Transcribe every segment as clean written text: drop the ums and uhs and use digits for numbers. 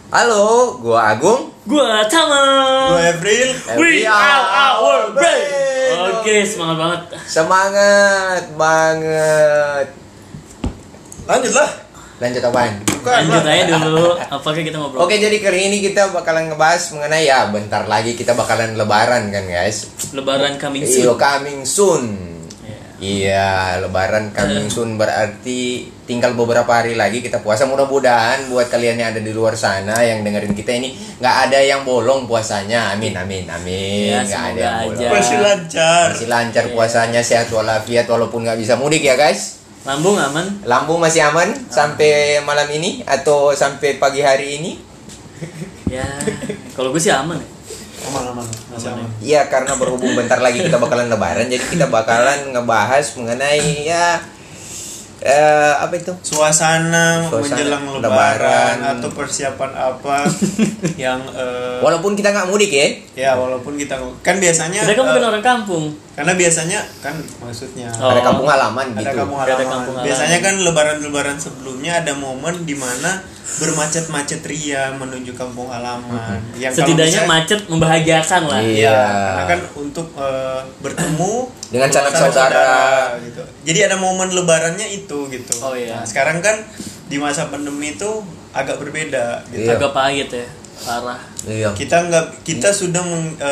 Halo, gua Agung. Gua Tama. Gua April. We are our brain. Oke, semangat banget. Semangat banget. Lanjutlah. Lanjut apaan? Lanjut aja dulu. Apakah kita ngobrol? Oke, jadi kali ini kita bakalan ngebahas mengenai bentar lagi kita bakalan lebaran kan, guys. Lebaran coming Iya, soon. coming soon. Iya, lebaran coming soon berarti tinggal beberapa hari lagi kita puasa. Mudah-mudahan buat kalian yang ada di luar sana yang dengerin kita ini nggak ada yang bolong puasanya. Amin, amin, amin. Ya, Nggak ada semoga yang aja. bolong. Masih lancar. Masih lancar puasanya, sehat walafiat walaupun nggak bisa mudik ya, guys. Lambung aman. Lambung masih aman sampai malam ini atau sampai pagi hari ini? Ya, kalau gue sih aman ya. Aman. Masih aman. Iya, karena berhubung bentar lagi kita bakalan lebaran, jadi kita bakalan ngebahas mengenai apa itu? Suasana menjelang lebaran lebaran. atau persiapan apa yang Walaupun kita nggak mudik ya. ya walaupun kita kan biasanya Kita kan bukan orang kampung. karena biasanya kan maksudnya Oh. Ada kampung halaman ada gitu. kampung Ada halaman. kampung halaman. Biasanya kan lebaran sebelumnya ada momen di mana bermacet-macet ria menuju kampung halaman. Yang kalau Setidaknya misalnya- macet membahagiakan lah. Iya. Iya, karena kan untuk bertemu Dengan sanak saudara. gitu. Jadi ada momen lebarannya itu gitu. Oh, iya. Nah, sekarang kan di masa pandemi itu agak berbeda gitu. Iya. Agak pahit ya. Parah. Iya. Kita sudah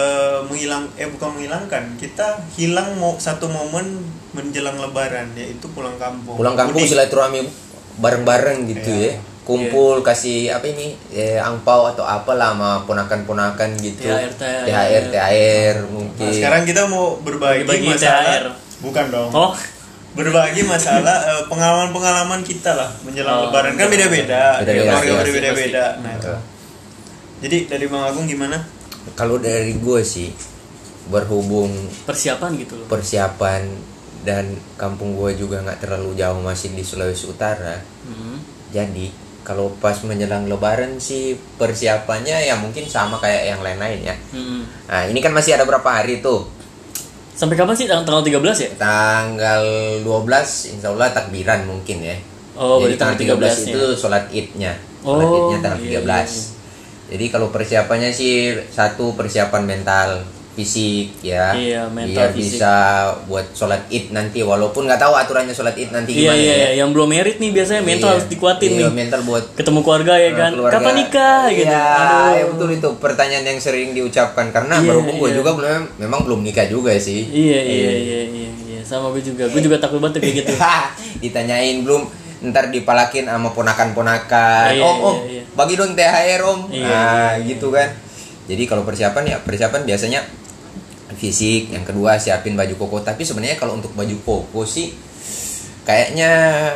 bukan menghilangkan. Kita hilang satu momen menjelang lebaran yaitu pulang kampung. Pulang kampung Mudik. silaturahmi bareng-bareng gitu Iya. ya. Kumpul kasih apa ini? Angpau atau apalah sama ponakan-ponakan gitu. THR mungkin. Nah, sekarang kita mau berbagi Berbagi masalah. THR. Bukan dong. Oh, Berbagi masalah pengalaman-pengalaman kita lah menjelang Oh, lebaran kan beda-beda, Beda-beda, keluarga iya. berbeda-beda. Pasti. Nah itu. Jadi dari Bang Agung gimana? Kalau dari gue sih berhubung persiapan gitu loh. persiapan dan kampung gue juga nggak terlalu jauh, masih di Sulawesi Utara. Jadi kalau pas menjelang lebaran sih persiapannya ya mungkin sama kayak yang lain-lain ya. Nah, ini kan masih ada berapa hari tuh? Sampai kapan sih? Tanggal 13 ya? Tanggal 12 insya Allah takbiran mungkin ya. Oh, Jadi berarti tanggal 13 13 itu sholat idnya. Sholat Oh, idnya tanggal iya, 13. iya. Jadi kalau persiapannya sih satu persiapan mental, fisik ya. Iya, mental, biar fisik. bisa buat sholat id nanti, walaupun nggak tahu aturannya sholat id nanti Iya, gimana iya, ya. yang belum merit nih biasanya mental Iya. harus dikuatin Iya, nih. mental buat Ketemu keluarga ya kan. keluarga. Kapan nikah gitu. Iya, Aduh. ya betul itu pertanyaan yang sering diucapkan karena Iya, berhubung gue iya. juga memang belum nikah juga sih. Iya. Sama gue juga. Gue juga takut banget kayak gitu. Ditanyain belum, ntar dipalakin sama ponakan-ponakan. Iya, Om, iya. bagi dong THR om. Iya, Gitu kan. Jadi kalau persiapan biasanya fisik, yang kedua siapin baju koko. Tapi sebenarnya kalau untuk baju koko sih kayaknya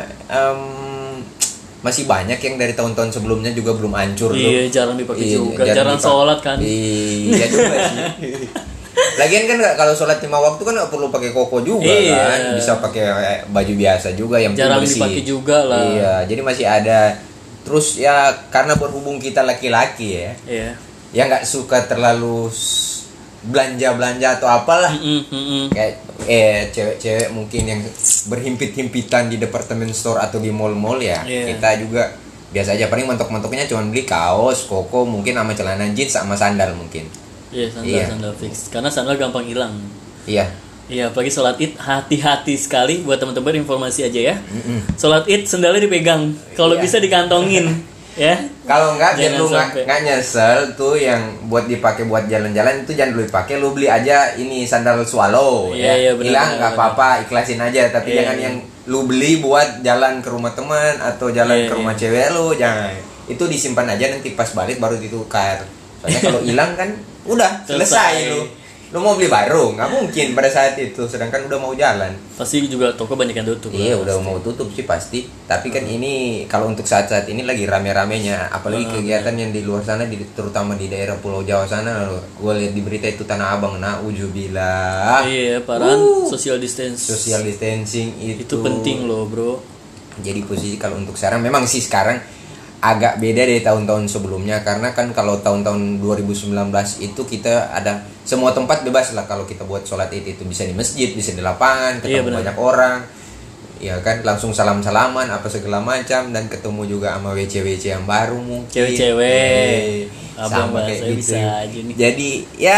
masih banyak yang dari tahun-tahun sebelumnya juga belum hancur tuh. Iya, jarang dipakai Iya, juga. Jarang dipakai. sholat kan. Iya juga sih. Lagian kan kalau sholat 5 waktu kan nggak perlu pakai koko juga Iya. kan, bisa pakai baju biasa juga yang Jarang bersih. dipakai juga lah. Iya, jadi masih ada. Terus ya karena berhubung kita laki-laki ya, Iya. ya nggak suka terlalu belanja atau apalah. Kayak cewek-cewek mungkin yang berhimpit-himpitan di department store atau di mall-mall ya. Iya. Kita juga biasa aja, paling mentok-mentoknya cuma beli kaos, koko mungkin sama celana jeans sama sandal mungkin. Iya, sandal fix. Karena sandal gampang hilang. Iya. Iya, apalagi sholat id hati-hati sekali buat teman-teman, informasi aja ya. Sholat id sandalnya dipegang, kalau Iya. bisa dikantongin, ya. Kalau enggak biar Jangan lu sampai. nggak nyesel tuh yang buat dipakai buat jalan-jalan itu jangan lu dipakai, lu beli aja ini sandal swallow Iya, ya. iya, benar, Hilang benar, nggak benar. apa-apa, ikhlasin aja, tapi Iya, jangan iya. yang lu beli buat jalan ke rumah teman atau jalan Iya, ke rumah iya. cewek lu, jangan. Itu disimpan aja, nanti pas balik baru ditukar. Soalnya kalau hilang kan udah selesai lu. Lu mau beli baru nggak mungkin pada saat itu, sedangkan udah mau jalan. Pasti juga toko banyak yang tutup. Iya lah, udah pasti. mau tutup sih pasti. Tapi kan ini kalau untuk saat-saat ini lagi rame-ramenya, apalagi kegiatan yang di luar sana, terutama di daerah Pulau Jawa sana. Gue lihat di berita itu Tanah Abang, nauzubillah. Iya, parah. Social distance. Social distancing Itu penting loh, bro. Jadi posisi kalau untuk sekarang memang sih sekarang agak beda dari tahun-tahun sebelumnya, karena kan kalau tahun-tahun 2019 itu kita ada semua tempat bebas lah kalau kita buat sholat id, itu bisa di masjid, bisa di lapangan, ketemu Iya, benar. banyak orang. ya kan langsung salam-salaman apa segala macam, dan ketemu juga sama WC yang baru mungkin. Cewek-cewek. Sama kayak gitu. Bisa aja nih. Jadi ya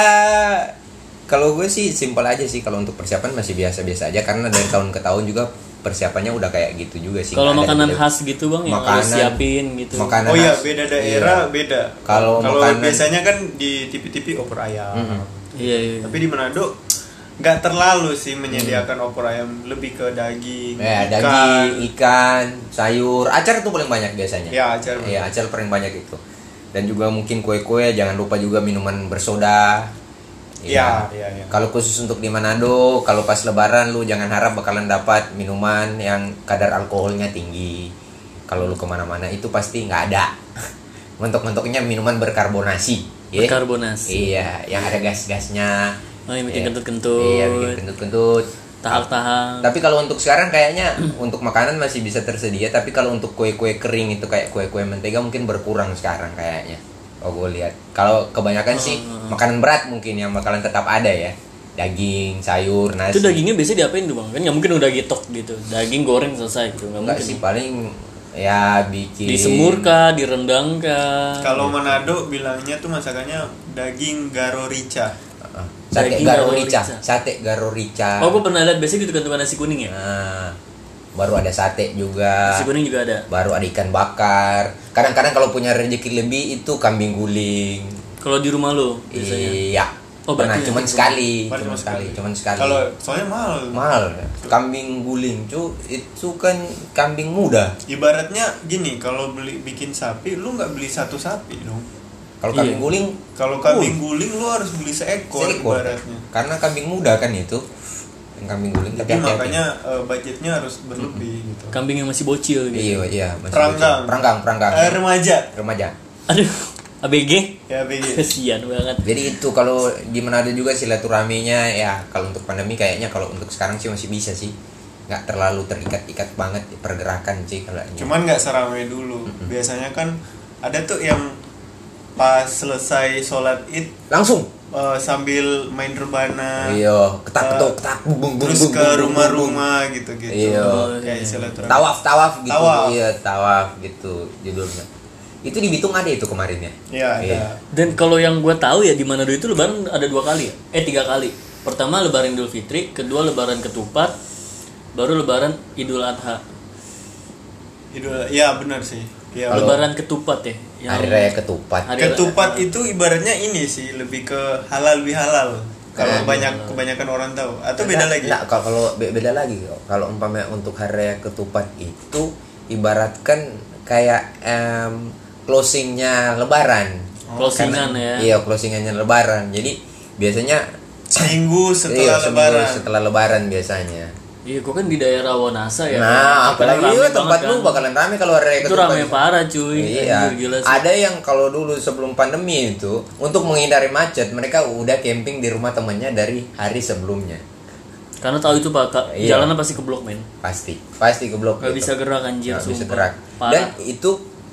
kalau gue sih simpel aja sih, kalau untuk persiapan masih biasa-biasa aja karena dari tahun ke tahun juga persiapannya udah kayak gitu juga sih. Kalau makanan khas gitu bang yang harus siapin gitu. Makanan oh iya khas, beda daerah beda. Kalau makanan biasanya kan di TV-TV opor ayam. Iya. Tapi di Manado nggak terlalu sih menyediakan opor ayam, lebih ke daging, daging, ikan, sayur, acar itu paling banyak biasanya. Ya acar. Iya, acar paling banyak itu. Dan juga mungkin kue-kue, jangan lupa juga minuman bersoda. Iya. Kalau khusus untuk di Manado, kalau pas Lebaran lu jangan harap bakalan dapat minuman yang kadar alkoholnya tinggi. Kalau lu kemana-mana itu pasti nggak ada. Mentok-mentoknya minuman berkarbonasi. Berkarbonasi. Iya, yang ada gas-gasnya. Oh, yang bikin kentut-kentut. Iya, bikin kentut-kentut. Tahak-tahak. Tapi kalau untuk sekarang kayaknya untuk makanan masih bisa tersedia, tapi kalau untuk kue-kue kering itu kayak kue-kue mentega mungkin berkurang sekarang kayaknya. Oh, gue lihat. Kalau kebanyakan sih makanan berat mungkin yang bakalan tetap ada ya. Daging, sayur, nasi. Itu dagingnya biasanya diapain tuh bang? Kan nggak mungkin udah gitok gitu. Daging goreng selesai gitu. Nggak sih, mungkin. paling ya bikin Disemur kah, direndang kah? Kalau Manado bilangnya tuh masakannya daging garo rica. Sate Daging garo garo rica. rica. Sate garo rica. Oh, gue pernah lihat biasanya gitu kan tukang nasi kuning ya. Nah, baru ada sate juga. Nasi kuning juga ada. Baru ada ikan bakar. Kadang-kadang kalau punya rezeki lebih itu kambing guling. Kalau di rumah lo biasanya. Iya. Oh, pernah berarti cuman ya. sekali, Cuman sekali. Kalau soalnya mahal ya. Kambing guling itu kan kambing muda. Ibaratnya gini, kalau beli bikin sapi lu nggak beli satu sapi dong. Kalau kambing guling, kalau kambing guling lu harus beli seekor ibaratnya. Karena kambing muda kan itu. Yang kambing guling. Jadi makanya budgetnya harus berlebih gitu. Kambing yang masih bocil gitu. Iya, masih Peranggang. Remaja. Aduh, ABG. Ya BG. Kesian banget. Jadi itu kalau di Manado juga silaturahminya ya, kalau untuk pandemi kayaknya kalau untuk sekarang sih masih bisa sih. Nggak terlalu terikat-ikat banget pergerakan sih kalau. Cuman nggak seramai dulu. Biasanya kan ada tuh yang pas selesai sholat Id langsung sambil main rebana. Iya, ketak bung terus ke rumah-rumah gitu-gitu. Iya. Kayak silaturahmi. Tawaf gitu. Tawaf. Iya, tawaf gitu judulnya. Itu di Bitung ada itu kemarin ya? Iya, ada. Dan kalau yang gue tahu ya di Manado itu lebaran ada 2 kali ya? 3 kali. Pertama lebaran Idul Fitri, kedua lebaran ketupat, baru lebaran Idul Adha. Iya benar sih. Ya, lebaran ketupat ya. Hari raya ketupat. Ketupat itu ibaratnya ini sih lebih ke halal bihalal. Kalau kebanyakan orang tahu atau beda lagi? Nah, kalau beda lagi. Kalau umpamanya untuk hari raya ketupat itu ibaratkan kayak closingnya lebaran. Closingan ya. Iya, closingannya lebaran. Jadi biasanya seminggu setelah lebaran biasanya. Iya, gue kan di daerah Wonasa ya. Nah, apalagi tempat lu kan. bakalan rame kalau hari itu ketupat. rame parah cuy. Iya. Gila sih. Ada yang kalau dulu sebelum pandemi itu untuk menghindari macet mereka udah camping di rumah temannya dari hari sebelumnya. Karena tahu itu Pak, jalanan pasti keblok men. Pasti keblok. Gak bisa gerak anjir. Gak bisa sumpah. gerak. Parah. Dan itu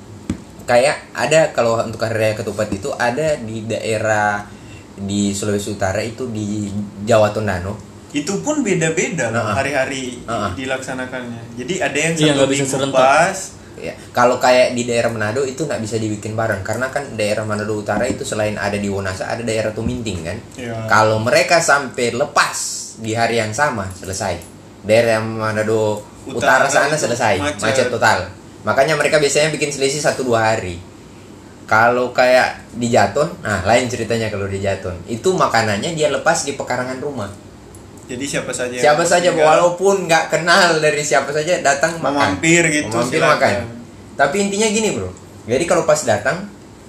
kayak ada kalau untuk hari raya ketupat itu ada di daerah di Sulawesi Utara itu di Jawa Tondano. Itu pun beda-beda loh hari-hari dilaksanakannya. Jadi ada yang nggak satu bisa minggu serentak. pas. Ya, kalau kayak di daerah Manado itu nggak bisa dibikin bareng karena kan daerah Manado Utara itu selain ada di Wonasa ada daerah Tuminting kan. Ya. Kalau mereka sampai lepas di hari yang sama selesai. Daerah Manado Utara sana selesai macet total. Makanya mereka biasanya bikin selisih 1-2 hari. Kalau kayak di Jaton, nah lain ceritanya kalau di Jaton. Itu makanannya dia lepas di pekarangan rumah. Jadi siapa saja walaupun nggak kenal dari siapa saja datang makan. Mampir gitu. Mampir makan. Tapi intinya gini bro. Jadi kalau pas datang,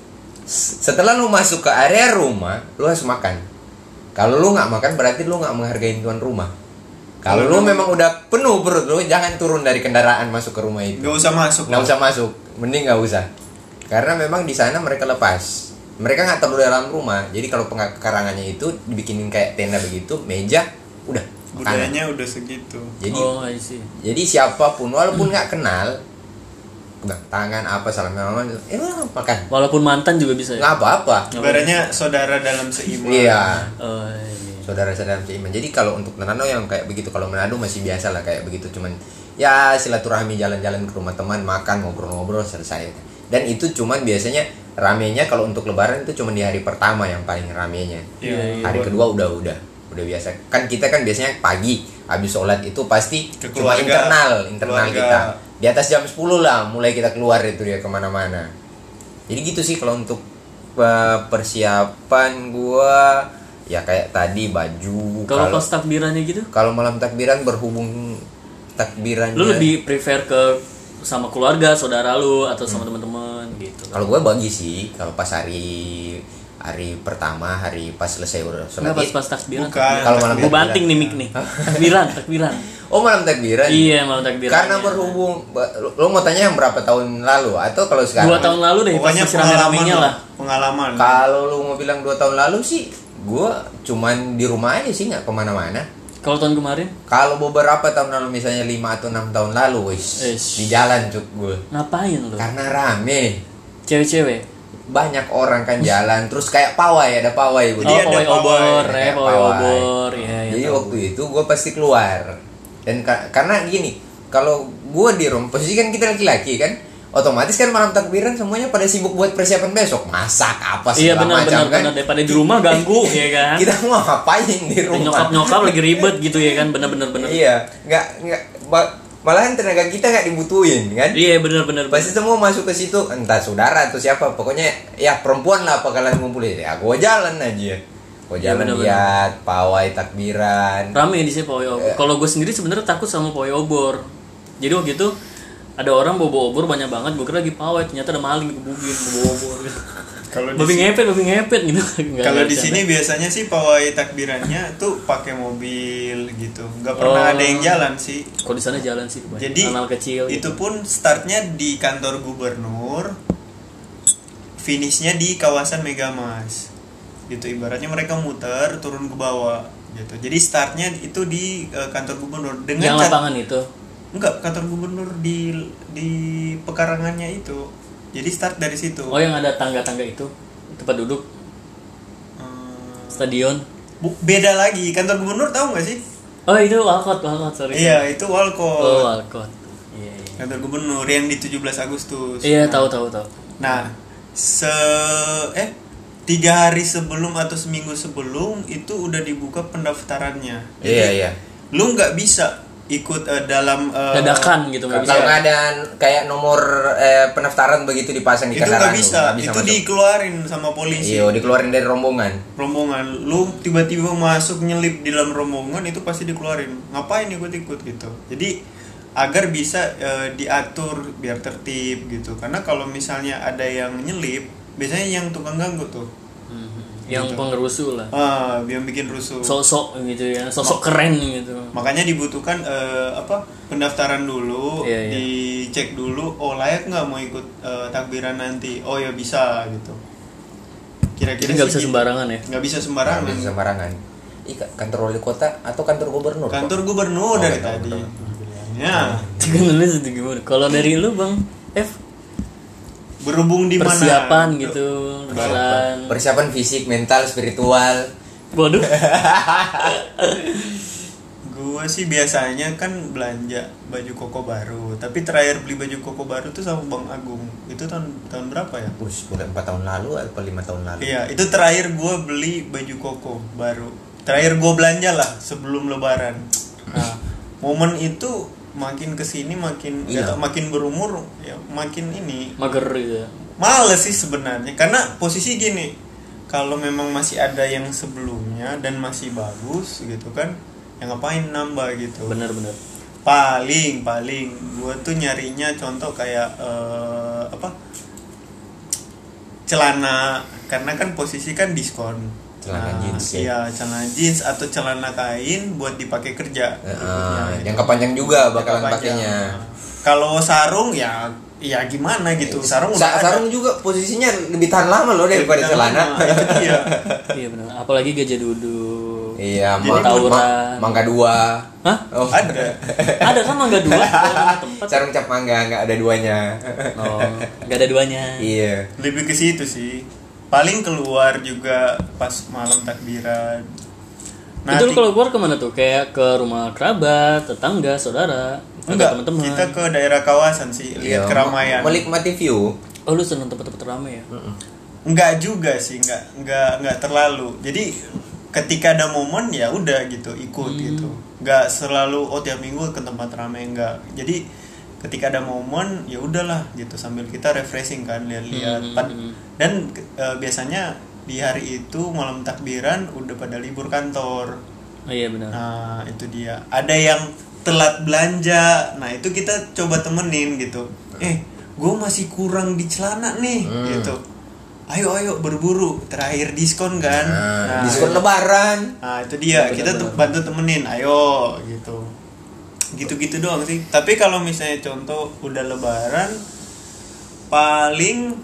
setelah lu masuk ke area rumah, lu harus makan. Kalau lu nggak makan berarti lu nggak menghargai tuan rumah. Kalau lu memang udah penuh perut lu, jangan turun dari kendaraan masuk ke rumah itu. Nggak usah masuk. Mending nggak usah. Karena memang di sana mereka lepas. Mereka nggak terlalu dalam rumah. Jadi kalau pekarangannya itu dibikinin kayak tenda begitu, meja, udah. Budayanya udah segitu. Jadi siapapun walaupun nggak kenal, pegang tangan apa salam makan. Walaupun mantan juga bisa ya. Nggak apa-apa. Ibaratnya saudara dalam seiman. Iya. Oh, iya. saudara-saudara seiman. Jadi kalau untuk Manado yang kayak begitu, kalau Manado masih biasa lah kayak begitu, cuman ya silaturahmi, jalan-jalan ke rumah teman, makan, ngobrol-ngobrol, selesai. Dan itu cuman biasanya ramenya kalau untuk lebaran itu cuman di hari pertama yang paling ramenya. Hari kedua udah biasa. Kan kita kan biasanya pagi habis sholat itu pasti cuma internal keluarga. Kita di atas jam 10 lah mulai kita keluar itu dia kemana-mana. Jadi gitu sih kalau untuk persiapan gua, ya kayak tadi baju. Kalau pas takbirannya gitu? Kalau malam takbiran, berhubung takbirannya, lu lebih prefer ke sama keluarga, saudara lu atau sama teman-teman gitu? Kalau gue bagi sih, kalau pas hari pertama, hari pas selesai sholat Id. Pas takbiran. Kalau malam gue banting nih mic nih. Takbiran. Oh, malam takbiran. Iya, malam takbiran. Karena berhubung lo mau tanya yang berapa tahun lalu atau kalau sekarang? 2 tahun lalu deh. Pokoknya pengalamannya lah. Pengalaman. Kalau lo mau bilang 2 tahun lalu sih, gue cuman di rumah aja sih, nggak kemana-mana. Kalau tahun kemarin? Kalau beberapa tahun lalu, misalnya 5 atau 6 tahun lalu, di jalan cuk gue. Ngapain lo? Karena rame. Cewek-cewek? Banyak orang kan jalan, terus kayak pawai, ada pawai. Pawai obor. Iya, jadi waktu itu gue pasti keluar. Dan karena gini, kalau gue di rumah, posisi kan kita laki-laki kan, otomatis kan malam takbiran semuanya pada sibuk buat persiapan besok, masak apa segala macam kan. Benar, daripada di rumah ganggu ya kan. Kita mau ngapain di rumah? Nyokap lagi ribet gitu ya kan, benar. Iya, nggak malahan tenaga kita nggak dibutuhin kan. Iya, benar. Pasti semua masuk ke situ, entah saudara atau siapa, pokoknya ya perempuan lah apa kalian ngumpul ya, gue jalan aja. Lihat pawai takbiran. Rame di sini pawai obor. Kalau gue sendiri sebenarnya takut sama pawai obor. Jadi waktu itu ada orang bawa obor banyak banget, gue kira lagi pawai, ternyata ada maling dikebukin bawa obor gitu. Babi ngepet gitu. Kalau di sini biasanya sih pawai takbirannya tuh pakai mobil gitu, nggak pernah ada yang jalan sih. Kalau di sana jalan sih. Jadi kanal kecil. Itu pun startnya di kantor gubernur, finishnya di kawasan Megamas. Gitu, ibaratnya mereka muter turun ke bawah gitu. Jadi startnya itu di kantor gubernur dengan yang lapangan itu. Enggak, kantor gubernur di pekarangannya itu. Jadi start dari situ. Oh, yang ada tangga-tangga itu, tempat duduk. Stadion. Beda lagi, kantor gubernur tahu nggak sih? Oh, itu Walcott, sorry. Iya, itu Walcott. Oh, Walcott. Iya. Kantor gubernur yang di 17 Agustus. Iya, tahu. Nah, 3 hari sebelum atau seminggu sebelum itu udah dibuka pendaftarannya. Jadi, Iya. Lu nggak bisa ikut dalam dadakan gitu, nggak bisa. Kalau nggak ada kayak nomor pendaftaran begitu dipasang di itu kendaraan, nggak bisa itu masuk. Dikeluarin sama polisi. Iya, dikeluarin dari rombongan. Lu tiba-tiba masuk nyelip di dalam rombongan, itu pasti dikeluarin. Ngapain ikut-ikut gitu. Jadi agar bisa diatur biar tertib gitu. Karena kalau misalnya ada yang nyelip, biasanya yang tukang ganggu tuh. Yang gitu. Pengerusuh lah. Yang bikin rusuh. Sosok gitu ya, sosok keren gitu. Makanya dibutuhkan pendaftaran dulu, iya. Dicek dulu, layak nggak mau ikut takbiran nanti. Oh ya bisa gitu. Kira-kira nggak bisa gitu. sembarangan ya? Nggak bisa sembarangan. Kantor wali kota atau kantor gubernur? Kantor gubernur dari tadi. Ya. Kalau dari lu Bang F? Berhubung di mana? Persiapan gitu, lebaran. Persiapan fisik, mental, spiritual. Waduh. Gua sih biasanya kan belanja baju koko baru. Tapi terakhir beli baju koko baru tuh sama Bang Agung. Itu tahun berapa ya? Udah 4 tahun lalu atau 5 tahun lalu? Iya, itu terakhir gua beli baju koko baru. Terakhir gua belanja lah sebelum lebaran. Nah, momen itu makin kesini makin makin berumur ya makin ini mager gitu ya. Males sih sebenarnya, karena posisi gini, kalau memang masih ada yang sebelumnya dan masih bagus gitu kan, ya ngapain nambah gitu. Bener. Paling gue tuh nyarinya contoh kayak celana, karena kan posisi kan diskon. Celana jeans ya. Iya, celana jeans atau celana kain buat dipakai kerja. Yang kepanjang juga bakalan pakainya. Kalau sarung ya gimana gitu. Sarung juga posisinya lebih tahan lama loh daripada celana. Iya. Iya benar. Apalagi gajah duduk. Iya, tawuran. Mangga 2. Hah? Oh, ada. Ada kan mangga 2 tempat. Sarung cap mangga enggak ada duanya. Oh, enggak ada duanya. Iya. Lebih ke situ sih. Paling keluar juga pas malam takbiran. Nah, itu lu kalau keluar kemana tuh? Kayak ke rumah kerabat, tetangga, saudara, enggak, teman-teman. kita ke daerah kawasan sih, lihat keramaian. Menikmati view. Oh, lu seneng tempat-tempat ramai ya? Enggak juga sih, enggak terlalu. Jadi ketika ada momen ya udah gitu ikut gitu. Enggak selalu tiap minggu ke tempat ramai, enggak. Jadi ketika ada momen ya udahlah gitu sambil kita refreshing kan lihat-lihat. Dan biasanya di hari itu malam takbiran udah pada libur kantor. Oh iya benar. Nah itu dia. Ada yang telat belanja. Nah itu kita coba temenin gitu. Gue masih kurang di celana nih gitu. Ayo berburu. Terakhir diskon kan. Nah, diskon lebaran. Nah itu dia. Kita bantu temenin. Ayo gitu. Gitu-gitu doang sih. Tapi kalau misalnya contoh udah lebaran, paling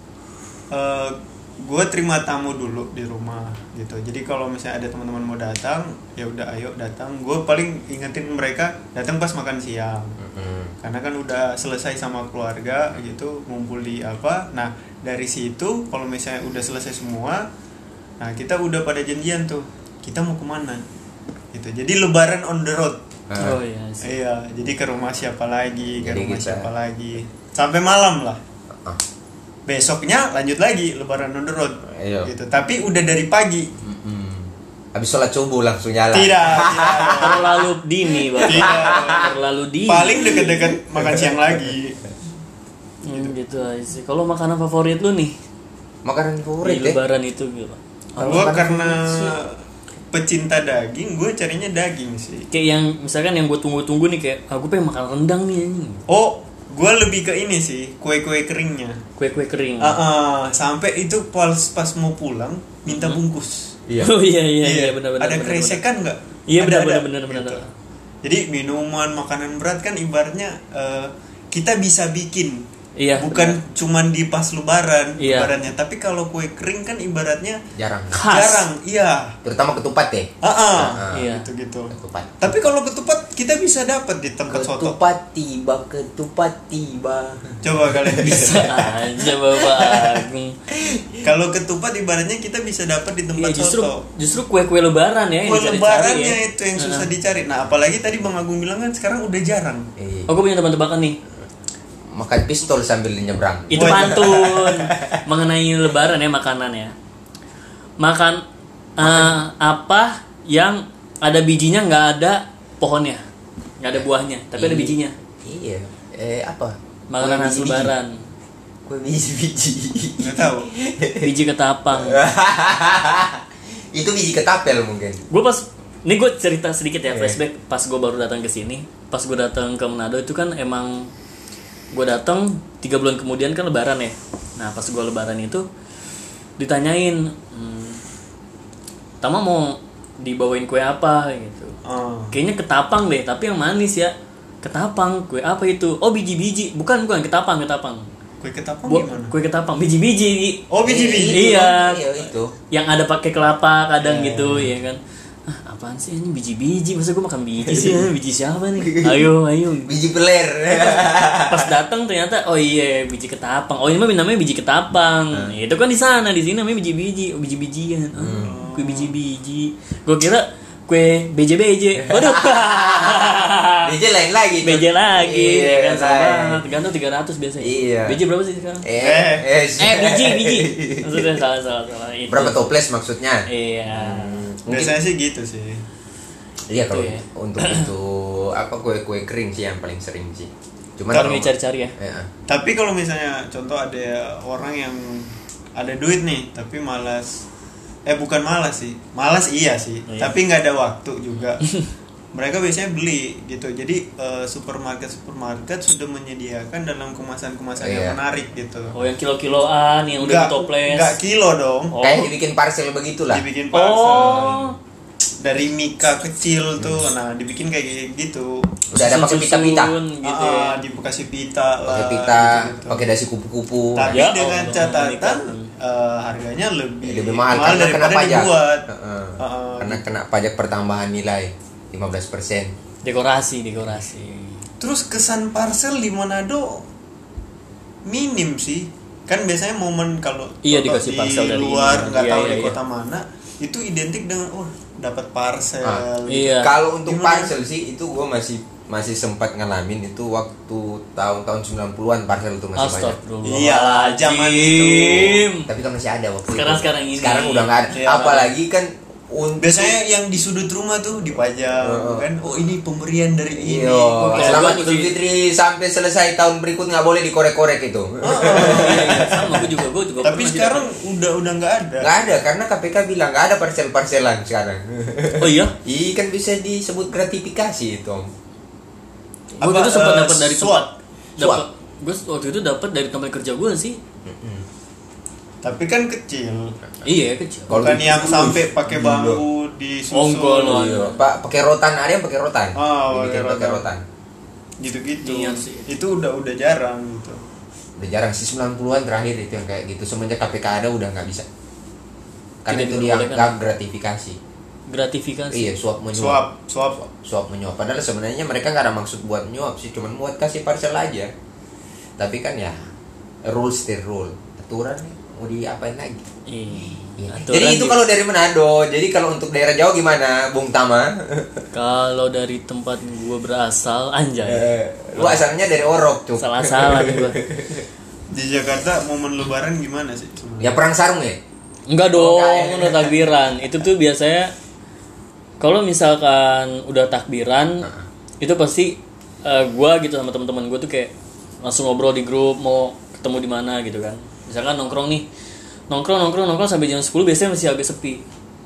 gue terima tamu dulu di rumah gitu. Jadi kalau misalnya ada teman-teman mau datang, ya udah ayo datang. Gue paling ingetin mereka datang pas makan siang. Karena kan udah selesai sama keluarga gitu, ngumpul di apa. Nah dari situ kalau misalnya udah selesai semua, nah kita udah pada janjian tuh kita mau kemana gitu. Jadi lebaran on the road. Oh iya sih. Iya, jadi ke rumah siapa lagi, Jadi rumah kita- siapa lagi, sampai malam lah. Besoknya lanjut lagi lebaran on the road. Iya. Gitu. Tapi udah dari pagi. Habis sholat subuh langsung jalan. Tidak. Terlalu dini, Bang. Tidak. Terlalu dini. Paling deket-deket makan siang lagi. Gitu aja sih. Kalau makanan favorit lu nih Makanan di favorit ya? lebaran itu gitu. Gue karena pecinta daging, gue carinya daging sih. Kayak yang misalkan yang gue tunggu-tunggu nih kayak aku pengen makan rendang nih anjing. Oh, gue lebih ke ini sih, kue-kue keringnya. Kue-kue kering. Sampai itu pas mau pulang minta bungkus. Iya. Oh iya benar-benar. Ada kresekan nggak? Iya Ada. benar. Gitu. Jadi minuman, makanan berat kan ibaratnya kita bisa bikin. Iya. Bukan cuman di pas lebaran, Iya. ibaratnya. Tapi kalau kue kering kan ibaratnya Jarang. Khas. jarang. Iya. Terutama ketupat ya. Iya. Gitu. Ketupat. Tapi kalau ketupat kita bisa dapat di tempat soto. Ketupat tiba. Coba kalian bisa. Aja Bapak Agung. Kalau ketupat ibaratnya kita bisa dapat di tempat Iya, soto. justru kue-kue lebaran ya yang Kue dicari-cari lebarannya ya. itu yang susah dicari. Nah, apalagi tadi Bang Agung bilang kan sekarang udah jarang. Iya. Oh, gue punya tebak-tebakan nih. Makan pistol sambil nyebrang. Itu pantun mengenai lebaran ya, makanan ya. Makan apa yang ada bijinya nggak ada pohonnya, nggak ada buahnya, tapi ada bijinya. Iya. Apa? Makanan khas lebaran. Kue biji. Nggak tahu. Biji ketapang. Itu biji ketapel mungkin. Gue cerita sedikit ya, flashback pas gue baru datang ke sini. Pas gue datang ke Manado itu kan emang gue datang 3 bulan kemudian kan lebaran ya. Nah pas gue lebaran itu ditanyain, Tama mau dibawain kue apa gitu. Kayaknya ketapang deh, tapi yang manis ya. Ketapang, kue apa itu? Oh biji-biji, bukan ketapang. Kue ketapang gimana? Kue ketapang, biji-biji. Oh biji-biji. Iya. Iya itu. Yang ada pakai kelapa kadang gitu ya kan. Apaan sih ini biji-biji? Masa gue makan biji sih? Biji siapa nih? Ayo. Biji peler. Pas datang ternyata oh iya biji ketapang. Oh ini mah namanya biji ketapang. Itu kan di sana, di sini namanya biji-biji, biji-bijian. Kue biji-biji. Gue kira kue BJ. Waduh. BJ lain lagi. BJ lagi. Iya, Ya kan sama lain. banget. Gantung 300 biasanya. Iya. BJ berapa sih sekarang? Biji. Maksudnya salah. Itu. Berapa toples maksudnya? Iya. Biasanya sih gitu sih. Iya kalau ya. untuk itu apa kue kering sih yang paling sering sih. Cuman Kalau cari-cari ya. Iya. Tapi kalau misalnya contoh ada orang yang ada duit nih tapi malas, bukan malas sih, malas iya sih, Iya. tapi nggak ada waktu juga. Mereka biasanya beli gitu. Jadi supermarket sudah menyediakan dalam kemasan-kemasan yang menarik gitu. Oh yang kilo-kiloan yang udah toples. Nggak kilo dong. Oh. Kayak dibikin parcel begitulah. Dibikin parcel. Oh. Dari mika kecil tuh, nah dibikin kayak gitu. Udah ada pakai pita-pita. Gitu ya. Dikasih pita lah. Pakai pita, gitu-gitu. pakai dasi kupu-kupu. Tapi Ya dengan Allah, catatan menikah. harganya lebih Mahal karena kena daripada pajak. dibuat. Karena kena pajak pertambahan nilai 15%. Dekorasi. Terus kesan parcel di Manado minim sih. Kan biasanya momen kalau Iya, kalau dikasih di parcel dari luar ini. nggak Iya, tahu iya, di iya. kota mana, itu identik dengan dapat parcel. Iya. Kalau untuk Gimana? parcel sih itu gue masih sempat ngalamin itu waktu tahun-tahun 90-an parcel itu masih banyak. Astagfirullah. Iya, zaman itu. Tapi kan masih ada waktu Sekarang itu. ini. Sekarang udah nggak ada. Iya. Apalagi kan Biasanya yang di sudut rumah tuh dipajang kan. Oh, ini pemberian dari ini. Iya, Oke, selamat gua Idul sih. Fitri sampai selesai tahun berikut nggak boleh dikorek-korek itu. Sama gue juga Tapi pernah sekarang udah nggak ada. Nggak ada karena KPK bilang nggak ada parcel-parcelan sekarang. Oh iya. Iya kan bisa disebut gratifikasi itu. Om. Gue itu sempat dapat dari swap. tempat. Gue waktu itu dapat dari tempat kerja gue sih. Tapi kan kecil. Iya kecil. Kalau Bukan itu- yang sampai pakai bambu disusun. Enggak lah. Iya, Pak pakai rotan, ada yang pakai rotan. Oh, Dibikin pakai pakai rotan. rotan. Gitu-gitu. Iya sih. Itu udah jarang gitu. Udah jarang sih 90-an terakhir itu yang kayak gitu. Semenjak KPK ada udah nggak bisa. Karena Tidak itu diperbolehkan. dianggap gratifikasi. Gratifikasi. Iya, suap menyuap. Swap. Menyuap. Padahal sebenarnya mereka nggak ada maksud buat menyuap sih, cuman buat kasih parcel aja. Tapi kan ya rules still rule. Aturan nih mau diapain lagi? Iya. Jadi itu kalau dari Manado. Jadi kalau untuk daerah jauh gimana, Bung Tama? Kalau dari tempat gue berasal, anjay. Lu asalnya dari Orok, Cuk. Salah nih gue. Di Jakarta momen lebaran gimana sih sebenarnya? Ya perang sarung ya? Enggak dong, enggak. udah takbiran. Itu tuh biasanya kalau misalkan udah takbiran, itu pasti gue gitu sama teman-teman gue tuh kayak langsung ngobrol di grup mau ketemu di mana gitu kan. Misalkan nongkrong nih. Nongkrong sampai jam 10 biasanya masih agak sepi.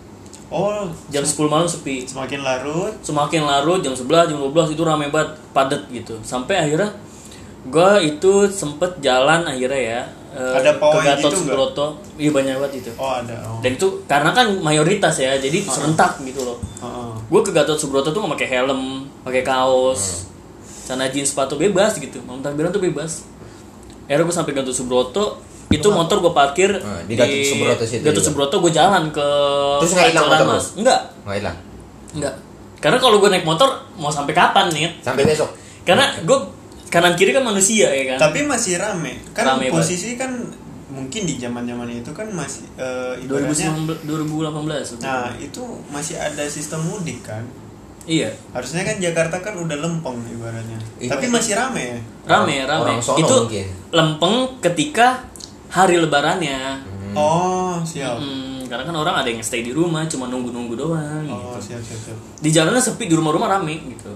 Oh, Jam 10 malam sepi. semakin larut. Semakin larut jam 11, jam 12 itu rame banget, padat gitu. Sampai akhirnya gue itu sempet jalan akhirnya ya Ada ke pawai Gatot gitu nggak? Subroto. Iya banyak banget itu. Oh, ada. Oh. Dan itu karena kan mayoritas ya, jadi serentak gitu loh. Heeh. Gue ke Gatot Subroto tuh nggak pakai helm, pakai kaos, celana jeans, sepatu bebas gitu. Mau takbiran tuh bebas. Akhirnya gue sampai Gatot Subroto, itu motor gue parkir di Gatot Subroto situ Gatot juga? Subroto gue jalan ke Terus nggak hilang Pancoran, motor lu? Mas. Enggak, Nggak hilang. enggak. Karena kalau gue naik motor mau sampai kapan nih? Sampai besok. Karena gue kanan kiri kan manusia ya kan. Tapi masih rame. Kan Rame posisi kan mungkin di zaman-zaman itu kan masih ibaratnya 2018. nah, itu masih ada sistem mudik kan. Iya. Harusnya kan Jakarta kan udah lempeng ibaratnya. Iya. Tapi masih rame ya. Rame. Orang sono Itu mungkin. lempeng ketika hari lebarannya. Oh, siap. Karena kan orang ada yang stay di rumah cuma nunggu-nunggu doang Oh, gitu. siap. Di jalanan sepi, di rumah-rumah rame gitu.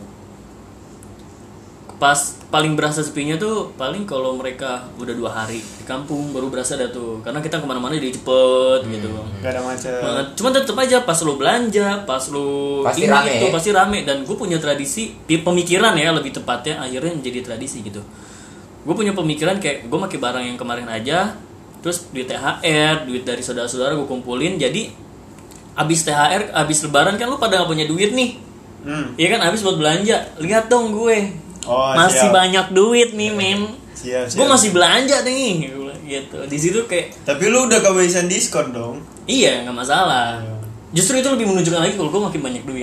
Pas paling berasa sepinya tuh paling kalau mereka udah 2 hari di kampung baru berasa dah tuh. Karena kita kemana-mana jadi cepet gitu. Gak ada macet. Cuman tetep aja pas lu belanja, pas lu Pasti ini rame, itu ya? pasti rame. Dan gue punya tradisi, pemikiran ya lebih tepatnya akhirnya menjadi tradisi gitu. Gue punya pemikiran kayak gue pakai barang yang kemarin aja, terus duit THR, duit dari saudara-saudara gue kumpulin. Jadi abis THR, abis lebaran kan lu pada gak punya duit nih. Iya kan, abis buat belanja. Lihat dong gue. Oh, masih siap. banyak duit nih, men. Siap. Gue masih belanja nih. Gitu. Di situ kayak Tapi lu udah kehabisan diskon dong. iya, nggak masalah. Iya. Justru itu lebih menunjukkan lagi kalau gue makin banyak duit.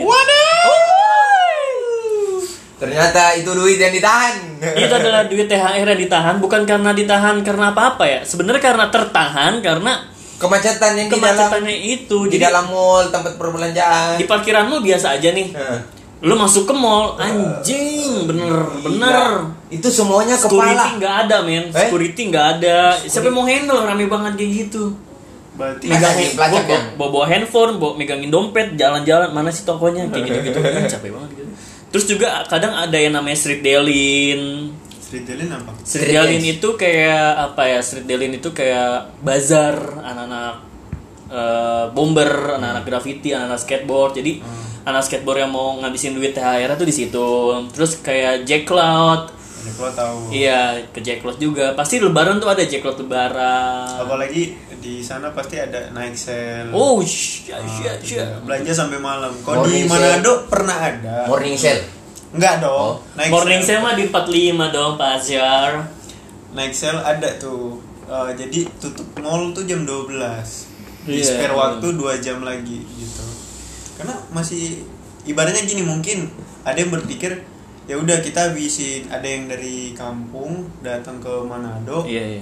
Ternyata itu duit yang ditahan. Itu adalah duit THR yang ditahan, bukan karena ditahan karena apa-apa ya. Sebenarnya karena tertahan karena Kemacetan yang kemacetannya itu. di Jadi dalam mall, tempat perbelanjaan. di parkiran lu biasa aja nih. Heeh. Lu masuk ke mall, anjing, bener. Gila. Itu semuanya Security kepala. nggak ada, men. Security nggak ada. Siapa yang mau handle rame banget kayak gitu? Berarti Megangin, pelacak kan? bawa handphone, megangin dompet, jalan-jalan, mana sih tokonya, kayak gitu-gitu. Capek banget gitu. Terus juga kadang ada yang namanya street dealing. Street Dealing apa? Street dealing itu kayak apa ya? Street dealing itu kayak bazar anak-anak bomber, anak-anak graffiti, anak-anak skateboard. Jadi anak skateboard yang mau ngabisin duit THR tuh di situ. Terus kayak Jack Cloud. Ini gua tahu. Iya, ke Jack Cloud juga. Pasti lebaran tuh ada Jack Cloud lebaran. Apalagi di sana pasti ada naik sale. Oh, shit. Belanja sampai malam. Kalau di Morning sale. Manado pernah ada. Morning sale. Enggak dong. Naik Morning sale mah di 45 dong, Pacar. Naik sale ada tuh. Jadi tutup mall tuh jam 12. Di Iya. spare waktu 2 jam lagi gitu. Karena masih ibaratnya gini, mungkin ada yang berpikir ya udah kita habisin, ada yang dari kampung datang ke Manado. Iya.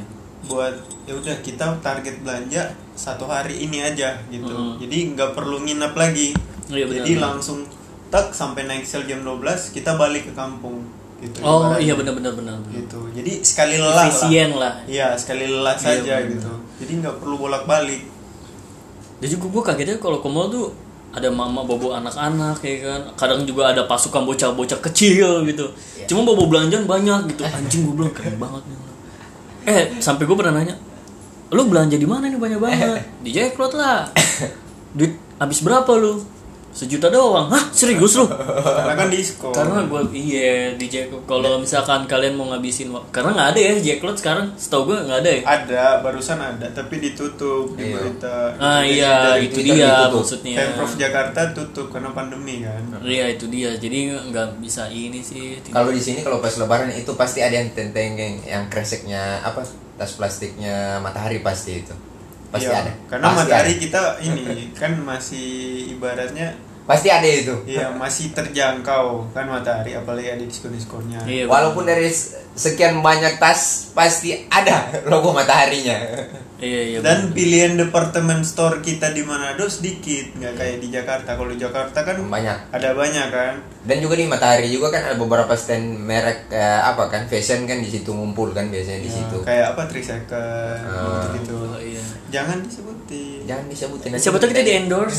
buat ya udah kita target belanja satu hari ini aja gitu. Jadi nggak perlu nginep lagi. Iya, benar, Jadi benar. langsung sampai naik sel jam 12 kita balik ke kampung gitu. Oh ibaratnya. iya benar Gitu. Jadi sekali lelah efisien lah. Iya, sekali lelah saja benar. gitu. Jadi nggak perlu bolak-balik. Jadi gue kagetnya kalau ke mall tuh ada mama bobo anak-anak ya kan, kadang juga ada pasukan bocah-bocah kecil gitu. Cuma bobo belanjaan banyak gitu. Anjing, gue bilang keren banget nih. Sampai gue pernah nanya, lu belanja di mana nih banyak banget? Di Jacklot lah. Duit habis berapa lu? 1 juta doang. Hah, serius lu? Karena kan diskon. Karena gue di Jacklot kalau misalkan kalian mau ngabisin karena nggak ada ya Jacklot sekarang, setahu gue nggak ada ya. Ada, barusan ada tapi ditutup di berita. Iya, Dari itu Twitter dia ditutup. maksudnya. Pemprov Jakarta tutup karena pandemi kan. Iya, itu dia. Jadi nggak bisa ini sih. Kalau di sini kalau pas lebaran itu pasti ada yang tenteng yang kreseknya apa tas plastiknya Matahari pasti itu. Pasti Iya, ada. Karena Pasti Matahari ada. kita ini kan masih ibaratnya Pasti ada itu. iya masih terjangkau kan Matahari, apalagi ada diskon-diskonnya. Iya, Walaupun dari sekian banyak tas pasti ada logo Mataharinya. iya. Dan pilihan department store kita di Manado sedikit, nggak kayak di Jakarta. Kalau di Jakarta kan Banyak. ada banyak kan. Dan juga di Matahari juga kan ada beberapa stand merek apa kan fashion kan di situ ngumpul kan biasanya di Ya, situ. kayak apa 3 second gitu. Oh, iya. Jangan disebutin. Jangan disebutin. Siapa tahu kita di endorse.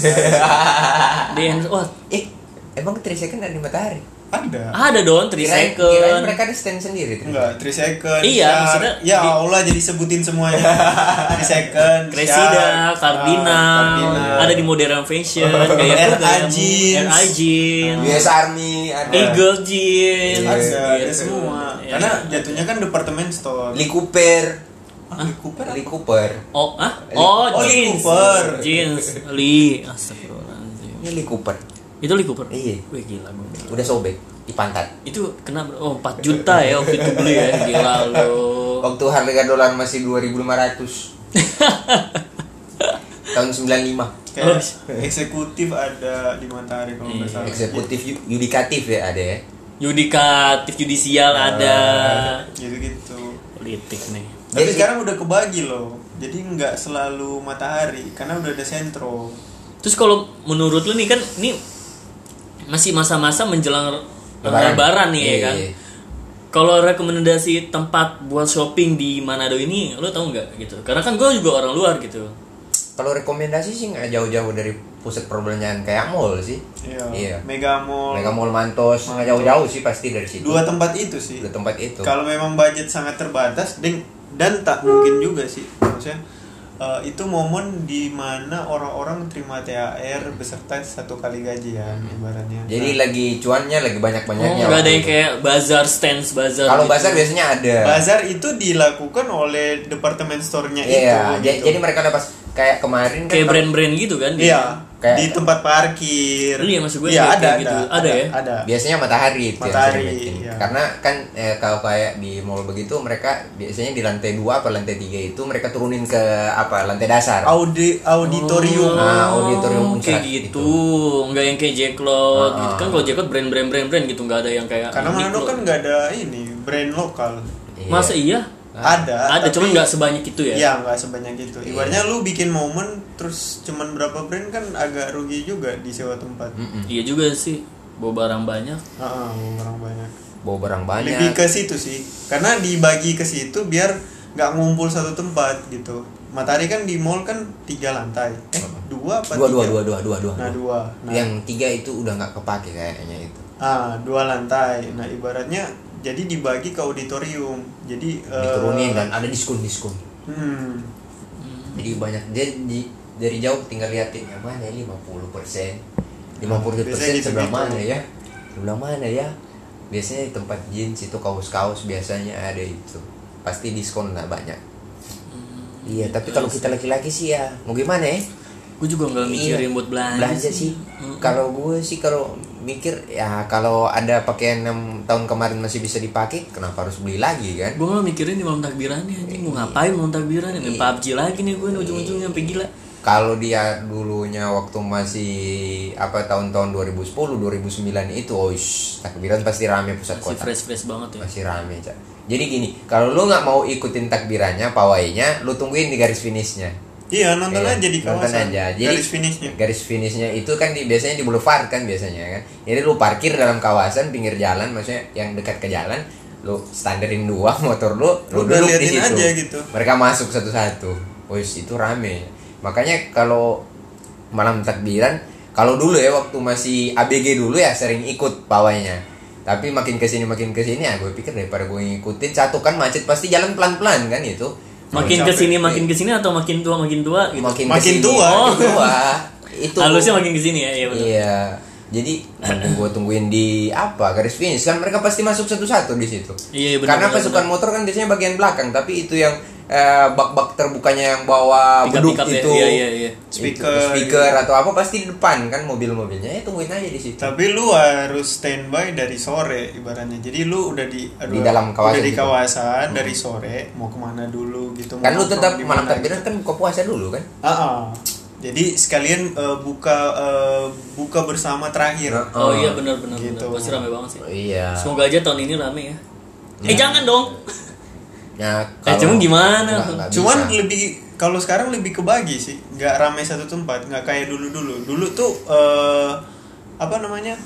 Wah, Emang 3 second ada di Matahari? ada dong 3 Kirain second. mereka ada stand sendiri. Enggak, 3 second. Iya, Sharp. maksudnya Ya di- Allah jadi sebutin semuanya. 3 second. Cressida, Sharp, Cardinal, Cardinal. ada di Modern Fashion, gaya RA Jeans. RA Jeans, US Army ada. Eagle Jeans, Ada gitu. semua. Iya. Karena jatuhnya kan departemen store. Lee Cooper. Lee Cooper. Lee Cooper. Oh, Oh, Lee jeans, Cooper. jeans, Lee, astagfirullahaladzim. Ini Lee Cooper. Itu Lee Cooper. Iya. Wih gila gue. Udah sobek di pantat. Itu kena 4 juta ya waktu itu beli ya, gila lo. Waktu harga dolar masih 2.500. Tahun 95. Kayak eksekutif ada di Matahari kalau nggak salah. Eksekutif yudikatif ya ada ya. Yudikatif, judisial ada. Gitu-gitu. Politik nih. Tapi Jadi- sekarang udah kebagi loh. Jadi nggak selalu Matahari karena udah ada sentro. Terus kalau menurut lu nih kan ini masih masa-masa menjelang Lebaran nih ya kan. Iya. Kalau rekomendasi tempat buat shopping di Manado ini, lu tahu nggak gitu? Karena kan gue juga orang luar gitu. Kalau rekomendasi sih nggak jauh-jauh dari pusat perbelanjaan kayak mall sih. Iya. Mega Mall. Mega Mall Mantos nggak jauh-jauh sih pasti dari situ. Dua tempat itu sih. Dua tempat itu. Kalau memang budget sangat terbatas dan tak mungkin juga sih. Maksudnya itu momen di mana orang-orang terima THR beserta 1 kali gajian ibaratnya. Jadi lagi cuannya lagi banyak-banyaknya. Nggak ada waktu yang itu. kayak bazar, stands bazar. Kalau gitu. bazar biasanya ada. Bazar itu dilakukan oleh departemen store-nya Iya, itu. jadi mereka udah pas kayak kemarin kan kayak brand-brand gitu kan? Iya, Kayak- di tempat parkir. Iya, maksud gue Iya, kayak ada, gitu. ada, Ada ya? Ada. biasanya Matahari itu yang Matahari, sering bikin. iya. Karena kan kalau kayak di mall begitu mereka biasanya di lantai 2 atau lantai 3 itu mereka turunin ke apa lantai dasar. Auditorium. Nah, auditorium kayak Unsrat gitu, nggak yang kayak Jacklot gitu kan. Kalau Jacklot brand gitu, nggak ada yang kayak Karena Manado Uniqlo. kan nggak ada ini brand lokal. Iya. Masa iya? Ada. Ada, tapi- cuman nggak sebanyak itu ya. Iya, nggak sebanyak itu. Ibaratnya lu bikin momen terus cuman berapa brand kan agak rugi juga di sewa tempat. Iya juga sih, bawa barang banyak. Orang banyak. Bawa barang banyak. Lebih ke situ sih. Karena dibagi ke situ biar nggak ngumpul satu tempat gitu. Matahari kan di mall kan 3 lantai. 2 apa 3? Dua. Nah, 2. Nah, Yang 3 itu udah nggak kepake kayaknya itu. 2 lantai. Nah, ibaratnya jadi dibagi ke auditorium. Jadi Diturunin dan ada diskon. hmm, Jadi banyak dari jauh tinggal liatin yang mana ya 50%. 50% Biasanya sebelah gitu-gitu. mana ya? Sebelah mana ya? Biasanya di tempat jeans itu kaos-kaos biasanya ada itu. Pasti diskon lah banyak. Iya, tapi kalau kita laki-laki sih ya mau gimana ya? Gue juga nggak mikirin buat belanja, sih. Kalau gue sih kalau mikir ya kalau ada pakaian yang tahun kemarin masih bisa dipakai, kenapa harus beli lagi kan? Gue nggak mikirin di malam takbiran nih anjing, mau ngapain malam takbiran? Main PUBG lagi nih gue ujung-ujungnya sampai gila. Kalau dia dulunya waktu masih apa tahun-tahun 2010 2009 itu takbiran pasti rame pusat Masih kota. fresh banget ya. Masih rame, Cak. Jadi gini, kalau lu nggak mau ikutin takbirannya, pawainya, lu tungguin di garis finishnya. Iya, nonton aja di nonton kawasan. aja. Jadi Garis finishnya. itu kan biasanya di boulevard kan biasanya kan. Jadi lu parkir dalam kawasan pinggir jalan, maksudnya yang dekat ke jalan, lu standarin 2 motor lu Udah duduk di liatin situ. aja gitu. Mereka masuk satu-satu. Wis itu rame. Makanya kalau malam takbiran, kalau dulu ya waktu masih ABG dulu ya sering ikut pawainya. Tapi makin kesini ya gue pikir daripada gue ngikutin satu kan macet pasti jalan pelan-pelan kan itu. Makin kesini atau makin tua gitu? Makin Makin kesini, tua. makin tua. Itu Halusnya makin kesini ya, iya betul. Iya. Jadi mending gue tungguin di garis finish kan mereka pasti masuk satu-satu di situ. Iya, benar. Karena pasukan motor kan biasanya bagian belakang, tapi itu yang bak-bak terbukanya yang bawa beduk itu, iya. speaker atau apa pasti di depan kan mobil-mobilnya. Ya tungguin aja di situ. Tapi lu harus standby dari sore ibaratnya. Jadi lu udah di dalam kawasan. Udah di gitu. kawasan dari sore mau kemana dulu gitu. Kan mau lu tetap nongkrong di malam mana takbiran gitu. kan buka puasa dulu kan? Jadi sekalian buka bersama terakhir. Oh iya benar. Gitu. Pasti rame banget sih. Iya. Semoga aja tahun ini rame ya. Jangan dong. Nah, cuman gimana? Cuman lebih kalau sekarang lebih kebagi sih, nggak ramai satu tempat, nggak kayak dulu. Dulu tuh apa namanya?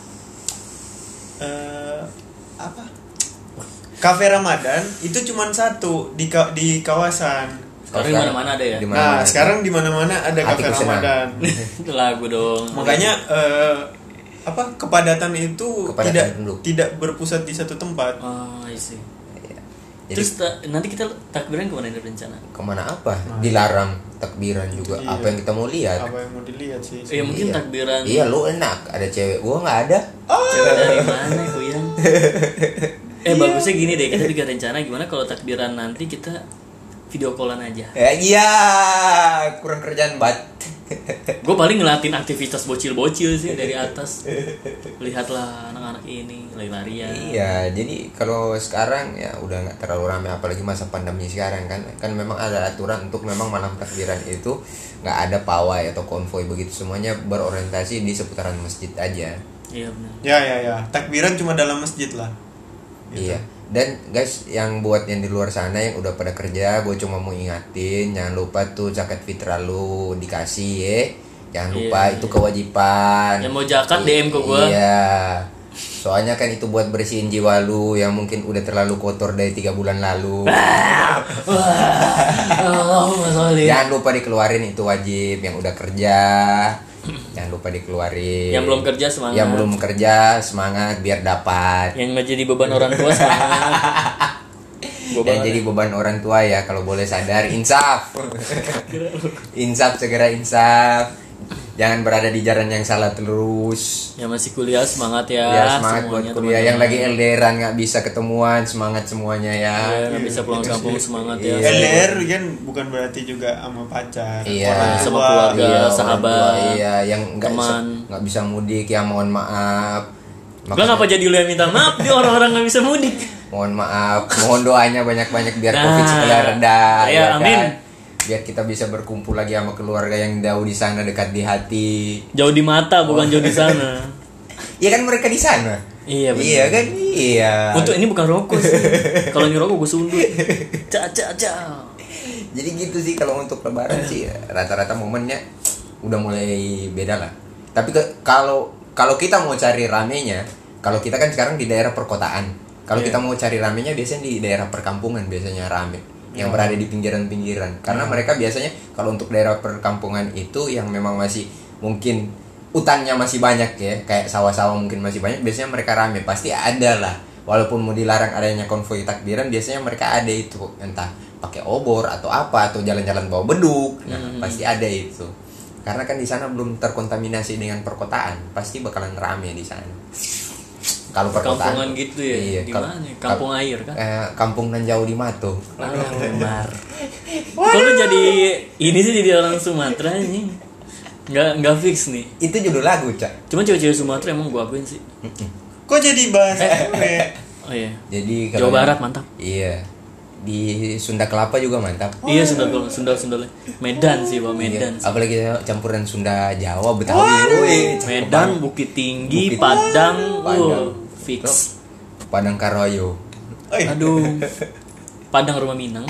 Kafe Ramadan itu cuman satu di kawasan. Sekarang di mana-mana ada ya. Sekarang di mana-mana ada kafe Ramadan. Itu lagu dong. Makanya kepadatan itu Kepadatan tidak berpusat di satu tempat. Oh, I see. Jadi, Terus nanti kita takbiran kemana ada rencana? kemana apa? Dilarang takbiran juga. Iya. Apa yang kita mau lihat? Apa yang mau dilihat sih? Ya mungkin takbiran. Iya, lu enak. Ada cewek, gua nggak ada. Cewek dari mana, Kuyang? Bagusnya gini deh, kita bikin rencana gimana kalau takbiran nanti kita video callan aja. Iya, kurang kerjaan banget. Gue paling ngeliatin aktivitas bocil-bocil sih dari atas. Lihatlah anak-anak ini lari-larian. Iya, jadi kalau sekarang ya udah nggak terlalu ramai, apalagi masa pandemi sekarang kan memang ada aturan untuk memang malam takbiran itu nggak ada pawai atau konvoy begitu, semuanya berorientasi di seputaran masjid aja. Iya benar. Ya. Takbiran cuma dalam masjid lah. Gitu. Iya. Dan guys, yang buat yang di luar sana yang udah pada kerja, gue cuma mau ingatin, jangan lupa tuh zakat fitrah lu dikasih ya. Jangan lupa, itu kewajiban. Yang mau zakat DM ke gue. Iya. Soalnya kan itu buat bersihin jiwa lu yang mungkin udah terlalu kotor dari 3 bulan lalu. Jangan lupa dikeluarin, itu wajib. Yang udah kerja jangan lupa dikeluarin. Yang belum kerja semangat. Yang belum kerja semangat biar dapat. Yang nggak jadi beban orang tua semangat. Dan jadi beban orang tua ya, kalau boleh sadar, insaf. Insaf, segera insaf. Jangan berada di jalan yang salah terus. Yang masih kuliah semangat ya. Ya, semangat buat kuliah. Yang lagi LDRan nggak bisa ketemuan, semangat semuanya ya. Nggak bisa pulang kampung, semangat ya. LDR kan bukan berarti juga sama pacar. Iya. Orang Sama tua. keluarga, Iya, sahabat, orang tua, iya, yang teman. nggak bisa mudik ya, mohon maaf. Lah ngapa jadi lu yang minta maaf? Dia orang-orang nggak bisa mudik. Mohon maaf, mohon doanya banyak-banyak biar Nah, COVID segera reda. ya, amin. Kan? Biar kita bisa berkumpul lagi sama keluarga yang jauh di sana, dekat di hati. Jauh di mata bukan jauh di sana. Iya kan mereka di sana. Iya benar. Iya kan, iya. Untuk ini bukan rokok sih. Kalau nyerokok gue sundut. Ca. Jadi gitu sih kalau untuk lebaran sih rata-rata momennya udah mulai beda lah. Tapi kalau kita mau cari ramenya, kalau kita kan sekarang di daerah perkotaan. Kalau kita mau cari ramenya biasanya di daerah perkampungan biasanya rame. Yang berada di pinggiran-pinggiran. Karena mereka biasanya kalau untuk daerah perkampungan itu yang memang masih mungkin hutannya masih banyak ya, kayak sawah-sawah mungkin masih banyak, biasanya mereka rame, pasti ada lah. Walaupun mau dilarang adanya konvoy takbiran, biasanya mereka ada itu, entah pakai obor atau apa, atau jalan-jalan bawa beduk. Nah, pasti ada itu. Karena kan di sana belum terkontaminasi dengan perkotaan, pasti bakalan rame di sana. Kalau perkotaan Kampungan gitu ya. iya, Di mana? Kampung air kan? Kampung nan jauh di Mato. Lemar. Kok lu jadi ini sih jadi orang Sumatera ini? Nggak fix nih. Itu judul lagu, Cak. Cuma cewek-cewek Sumatera emang gua akuin sih. Kok jadi bahasa cewek? Oh iya. Jadi Jawa Barat mantap. Iya. Di Sunda Kelapa juga mantap. Iya Sunda. Medan sih, Pak, Medan. Iya. Apalagi campuran Sunda Jawa Betawi. Medan, Bukit Tinggi, Padang, fix. Padang Karayo. Oi. Aduh. Padang rumah Minang.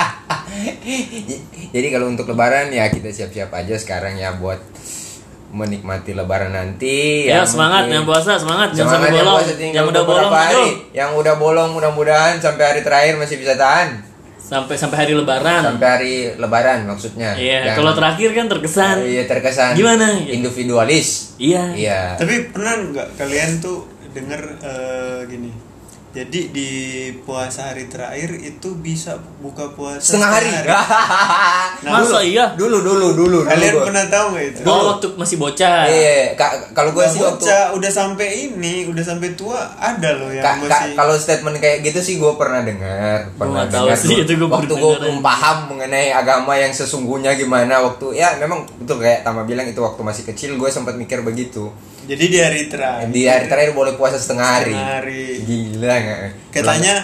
Jadi kalau untuk lebaran ya kita siap-siap aja sekarang ya buat menikmati lebaran nanti. Ya semangat yang puasa, semangat jangan sampai bolong. Yang udah bolong hari. Yang udah bolong mudah-mudahan sampai hari terakhir masih bisa tahan. Sampai hari lebaran. Sampai hari lebaran maksudnya. Iya, kalau terakhir kan terkesan. Iya, terkesan. Gimana? Individualis. Iya. Iya. Tapi pernah nggak kalian tuh denger gini? Jadi di puasa hari terakhir itu bisa buka puasa setengah hari. Nah, masa iya? Dulu. Kalian gua. pernah tahu nggak itu? Oh, waktu masih bocah. Iya, kalau gue sih waktu udah sampai tua ada loh yang masih. kalau statement kayak gitu sih gue pernah dengar. Nggak tahu sih, itu gue waktu gue belum paham mengenai agama yang sesungguhnya gimana waktu ya memang betul kayak Tama bilang itu waktu masih kecil gue sempat mikir begitu. Jadi di hari terakhir. Di hari terakhir boleh puasa setengah hari. Gila nggak? Katanya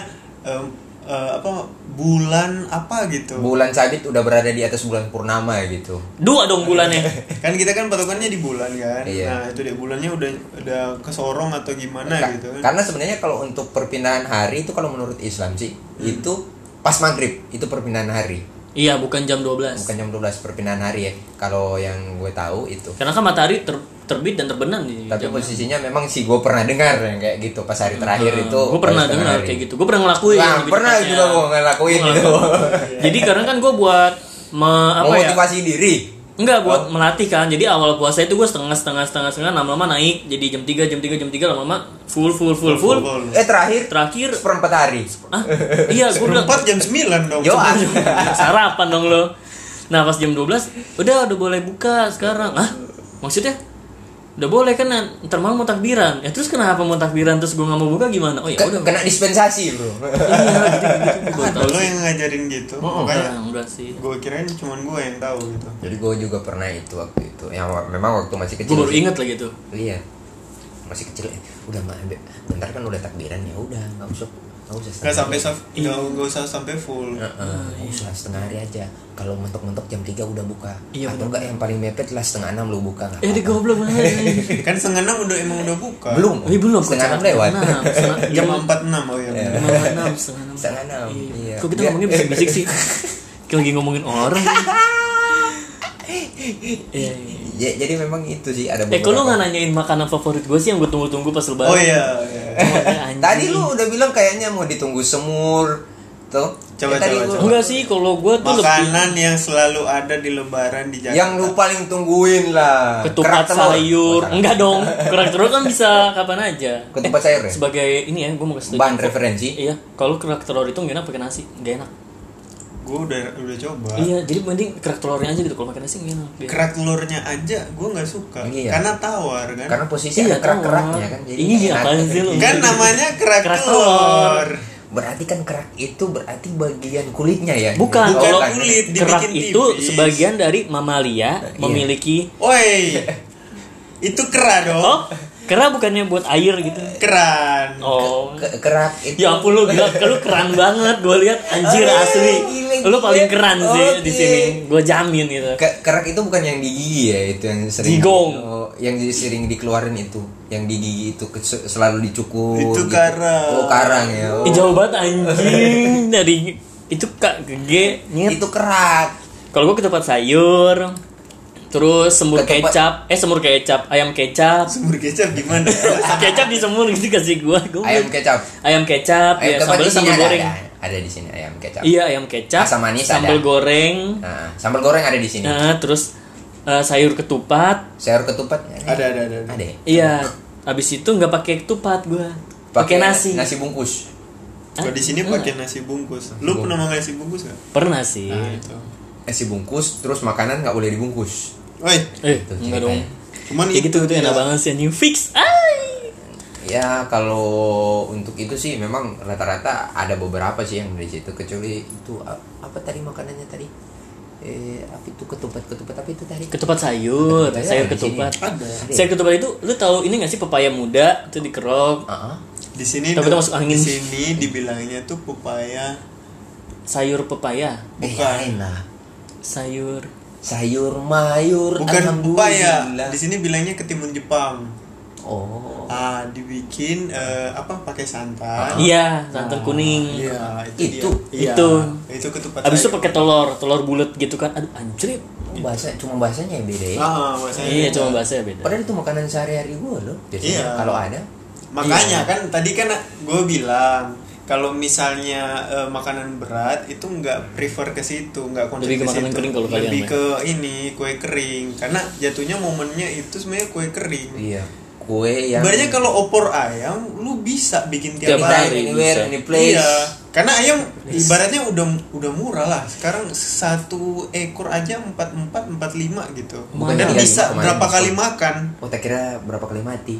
apa bulan apa gitu. Bulan sabit udah berada di atas bulan purnama gitu. Dua dong bulannya. Kan kita kan patokannya di bulan kan. Iya. Nah, itu deh bulannya udah kesorong atau gimana gitu kan. Karena sebenarnya kalau untuk perpindahan hari itu kalau menurut Islam sih itu pas maghrib itu perpindahan hari. Iya, bukan jam 12. Bukan jam 12 perpindahan hari ya. Kalau yang gue tahu itu. Karena kan matahari terbit dan terbenam nih. Tapi posisinya memang sih gue pernah dengar yang kayak gitu pas hari terakhir itu. Gue pernah dengar kayak gitu. Gue pernah ngelakuin. Nah, pernah juga gue ngelakuin gitu. Jadi karena kan gue buat memotivasi diri. Enggak, buat melatih kan. Jadi awal puasa itu gue setengah lama-lama naik jadi jam 3 lama-lama full. Terakhir seperempat hari. Iya, gue udah 4 jam 9 dong. Yo, sarapan dong lo. Nah, pas jam 12 udah boleh buka sekarang. Maksudnya udah boleh kan, ntar malam mau takbiran. Ya terus kenapa mau takbiran terus gue nggak mau buka gimana? Oh ya udah. Kena dispensasi, Bro. Iya, gitu. Ada lo yang ngajarin gitu. Makanya enggak sih. gue kirain cuma gue yang tahu gitu. Jadi gue juga pernah itu waktu itu. Yang memang waktu masih kecil. Gue baru ingat lagi tuh. Iya. Masih kecil. Udah bentar kan udah takbiran ya udah, enggak usah nggak usah sampai full. Usah setengah hari aja. Kalau mentok-mentok jam 3 udah buka. Iya, atau enggak yang paling mepet lah 5:30 lu buka. Di goblok banget. Kan 5:30 udah buka. Belum. Belum. 5:30 lewat. Jam 4:06 oh ya. Jam 6. Iya. Kok kita ngomongin bisik-bisik sih? Kita lagi ngomongin orang. Iya. Jadi memang itu sih ada beberapa. Kok lu nggak nanyain makanan favorit gue sih yang gue tunggu-tunggu pas lebaran? Oh iya. Tadi lu udah bilang kayaknya mau ditunggu semur. Tuh. Coba. Enggak sih, kalau gue tuh makanan yang selalu ada di lebaran di Jakarta. Yang lu paling tungguin lah. Ketupat sayur. Enggak dong. Kerak telur kan bisa kapan aja. Ketupat sayur ya? Sebagai ini ya, gue mau kasih bahan referensi. Iya, kalau kerak telur itu nggak enak pakai nasi, nggak enak. Gue udah coba. Iya, jadi mending kerak telurnya aja gitu, kalau makan nasi nggak enak. Kerak telurnya aja gue nggak suka. Iya. Karena tawar kan. Karena posisi ada kerak-keraknya kan. Jadi iya, apaan sih lu? Kan namanya kerak telur. Berarti kan kerak itu berarti bagian kulitnya ya? Bukan kulit. Kerak dibikin itu tipis. Sebagian dari mamalia memiliki. Woi, itu kera dong. Oh, kera bukannya buat air gitu? Keran. Oh, kerak itu. ya ampun lu gila, lu keren banget. Gue lihat anjir asli. Lu paling keren sih di sini. Gue jamin gitu. Kerak itu bukan yang di gigi ya, itu yang sering. Digong. Yang sering dikeluarin itu, yang di gigi itu selalu dicukur. Itu gitu. karang. Oh, karang ya. Oh. Jauh banget anjing dari itu kak gege nyet. Itu kerak. Kalau gue ketupat sayur, terus semur kecap, ayam kecap. Semur kecap gimana? Kecap disemur gitu kasih gue. Ayam kecap. Ya sambal goreng. Ada di sini ayam kecap. Iya, ayam kecap. Asam manis sambal ada. goreng. Nah, sambal goreng ada di sini. Terus sayur ketupat. Sayur ketupat Ada. ya? Iya. Abis itu nggak pakai ketupat gue. Pakai nasi. Nasi bungkus. Kalau di sini pakai nasi bungkus. Lu pernah makan nasi bungkus nggak? Pernah sih. Nah, itu. Nasi bungkus, terus makanan nggak boleh dibungkus. Woi, Enggak dong. cuman Kayak gitu enak banget sih anjing fix. Ya kalau untuk itu sih memang rata-rata ada beberapa sih yang dari situ, kecuali itu apa tadi makanannya tadi? Apa itu ketupat apa itu tadi? Ketupat sayur, sayur ketupat. Sayur ketupat itu lu tahu ini nggak sih pepaya muda itu dikerok. Di sini tapi itu masuk angin. Di sini dibilangnya tuh pepaya. Sayur pepaya. Bukan. Sayur mayur. Bukan pepaya. Di sini bilangnya ketimun Jepang. Oh. Dibikin pakai santan. Iya, santan kuning. Iya, Itu. dia. Itu. Iya, itu ketupat. Habis itu sayur. pakai telur bulat gitu kan. Aduh, anjir. Bahasanya yang beda ya. Bahasanya Iya, beda. cuma bahasanya beda. Padahal itu makanan sehari-hari gue loh. Biasanya Iya. kalau ada. Makanya kan tadi kan gue bilang kalau misalnya makanan berat itu nggak prefer ke situ, nggak konsen Lebih ke ke makanan situ. kering kalau kalian lebih mah. ke ini kue kering karena jatuhnya momennya itu sebenarnya kue kering. Iya. Kue yang Sebenarnya kalau opor ayam lu bisa bikin tiap Tiap hari. hari. anywhere, bisa. any place. Iya, karena ayam ibaratnya udah murah lah. Sekarang 1 ekor aja 45 gitu. Bukan Dan iya, bisa kemarin berapa diskon. kali makan? Oh, tak kira berapa kali mati.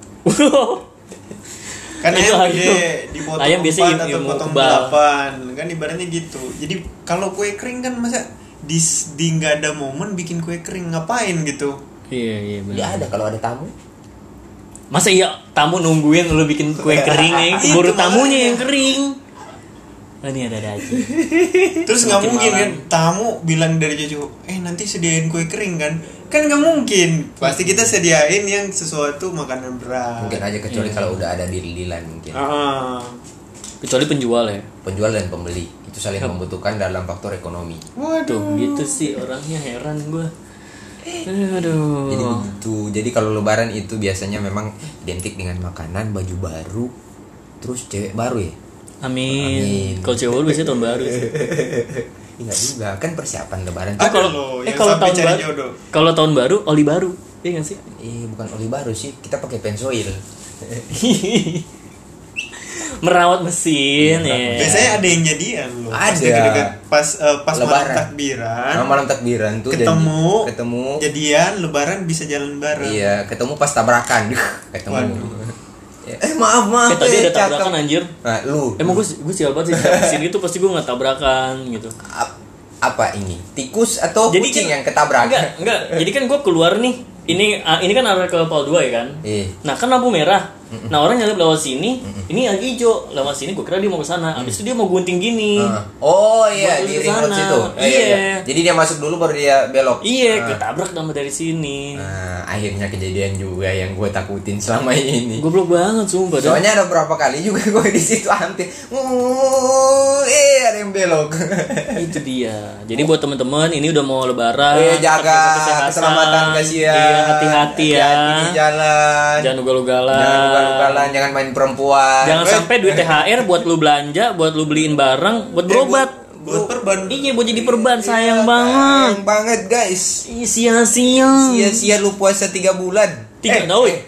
Kan Itu ayam ayam. gede dipotong Ayam biasanya 4 atau ilmu potong kebal. 8. Kan ibaratnya gitu. Jadi kalau kue kering kan masa di nggak ada momen bikin kue kering ngapain gitu? Iya, benar. Ya ada kalau ada tamu. Masa iya tamu nungguin lu bikin kue kering ya? Itu Keburu makanya. tamunya yang kering. Nah, ini ada aja. Terus nggak Semakin mungkin malam. kan tamu bilang dari jauh, nanti sediain kue kering kan? Kan nggak mungkin. Pasti kita sediain yang sesuatu makanan berat. Mungkin aja kecuali Iya. kalau udah ada deal-dealan mungkin. Kecuali penjual ya. Penjual dan pembeli itu saling membutuhkan dalam faktor ekonomi. Tuh, gitu sih orangnya heran gua. Aduh. Jadi begitu. Jadi kalau lebaran itu biasanya memang identik dengan makanan, baju baru, terus cewek baru ya. Amin. Amin. Kalau cewek lu biasanya tahun baru sih. Enggak juga, kan persiapan lebaran. Ada Kalau loh yang kalau sampai tahun cari baru, jodoh. kalau tahun baru oli baru, iya nggak sih? Bukan oli baru sih, kita pakai pensoil. Merawat mesin ya. Biasanya ada yang jadian loh. Pas Ada. deket-deket pas malam Lebaran. takbiran. Malam takbiran tuh ketemu. Jadian lebaran bisa jalan bareng. Iya, ketemu pas tabrakan. Ketemu. Waduh. Maaf. Tadi ada cakep. tabrakan anjir. Nah, lu Emang gue sial banget sih. Sini tuh pasti gue nggak tabrakan gitu. apa ini? Tikus atau kucing yang ketabrak? Enggak. Jadi kan gue keluar nih. Ini kan arah ke Pal 2 ya kan. Iya. Nah kan lampu merah. Nah orang nyalip lewat sini. Ini yang hijau lewat sini. Gue kira dia mau ke sana. Abis itu dia mau gunting gini. Oh iya, Buat di ke ring road sana. situ. Iya. Jadi dia masuk dulu baru dia belok. Iya, ketabrak sama dari sini. Nah, akhirnya kejadian juga yang gue takutin selama ini. Goblok banget sumpah dah. Soalnya ada beberapa kali juga gue di situ hampir, ada yang belok. Itu dia. Jadi buat teman-teman ini udah mau lebaran. Jaga tetap keselamatan kasihan. Iya, hati-hati ya. Hati-hati di jalan. Jangan ugal-ugalan. Jangan ugal-ugalan, jangan main perempuan. Jangan sampai duit THR buat lu belanja, buat lu beliin barang, buat berobat. Buat perban. Iya, buat jadi perban sayang banget. Sayang banget guys. Ih, sia-sia. Sia-sia lu puasa 3 bulan. 30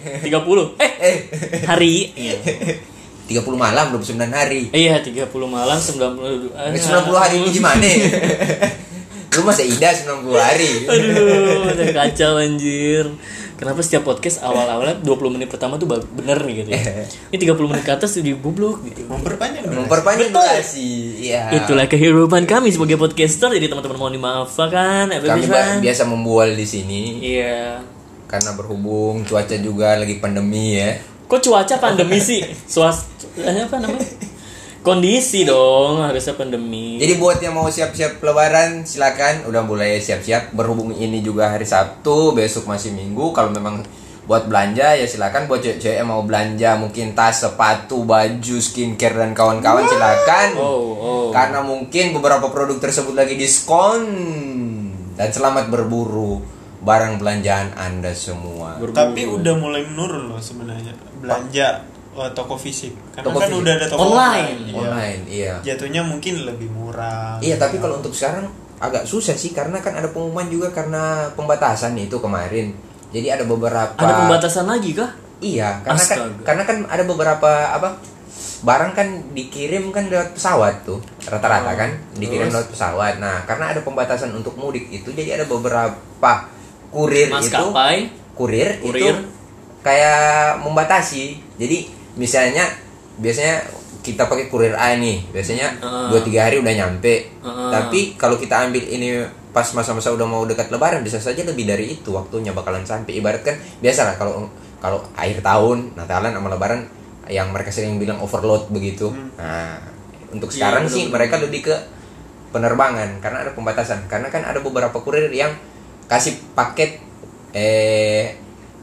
hari. Iya. 30 malam 29 hari. Iya, 30 malam 90 hari ini gimana? Lu masa Ida 90 hari. Aduh, udah kacau anjir. Kenapa setiap podcast awal-awalnya 20 menit pertama tuh bener nih gitu ya. Ini 30 menit ke atas tuh goblok gitu. Memperpanjang durasi. Iya. Itulah kehidupan kami sebagai podcaster. Jadi teman-teman mohon dimaafkan. Kami biasa membual di sini. Iya. Karena berhubung cuaca juga lagi pandemi ya. Kok cuaca pandemi sih? Apa namanya? Kondisi dong, harusnya pandemi. Jadi buat yang mau siap-siap lebaran silakan udah mulai siap-siap. Berhubung ini juga hari Sabtu, besok masih Minggu. Kalau memang buat belanja ya silakan. Buat cewek-cewek yang mau belanja mungkin tas, sepatu, baju, skincare dan kawan-kawan silakan. Karena mungkin beberapa produk tersebut lagi diskon. Dan selamat berburu barang belanjaan Anda semua. Tapi udah mulai menurun loh sebenarnya belanja toko fisik. Karena Toko kan fisik. udah ada toko Online. Iya. Jatuhnya mungkin lebih murah. Iya, tapi kalau untuk sekarang agak susah sih karena kan ada pengumuman juga karena pembatasan itu kemarin. Jadi ada beberapa. Ada pembatasan lagi kah? Iya, Astaga. karena kan ada beberapa barang kan dikirim kan lewat pesawat tuh rata-rata kan dikirim lewat pesawat. Nah, karena ada pembatasan untuk mudik itu jadi ada beberapa kurir Maskapai. kurir itu kayak membatasi. Jadi misalnya biasanya kita pakai kurir A nih, biasanya 2-3 hari udah nyampe. Tapi kalau kita ambil ini pas masa-masa udah mau dekat lebaran bisa saja lebih dari itu waktunya bakalan sampai. Ibarat kan biasalah kalau akhir tahun, Natalan sama lebaran yang mereka sering bilang overload begitu. Nah, untuk sekarang sih mereka lebih ke penerbangan karena ada pembatasan. Karena kan ada beberapa kurir yang kasih paket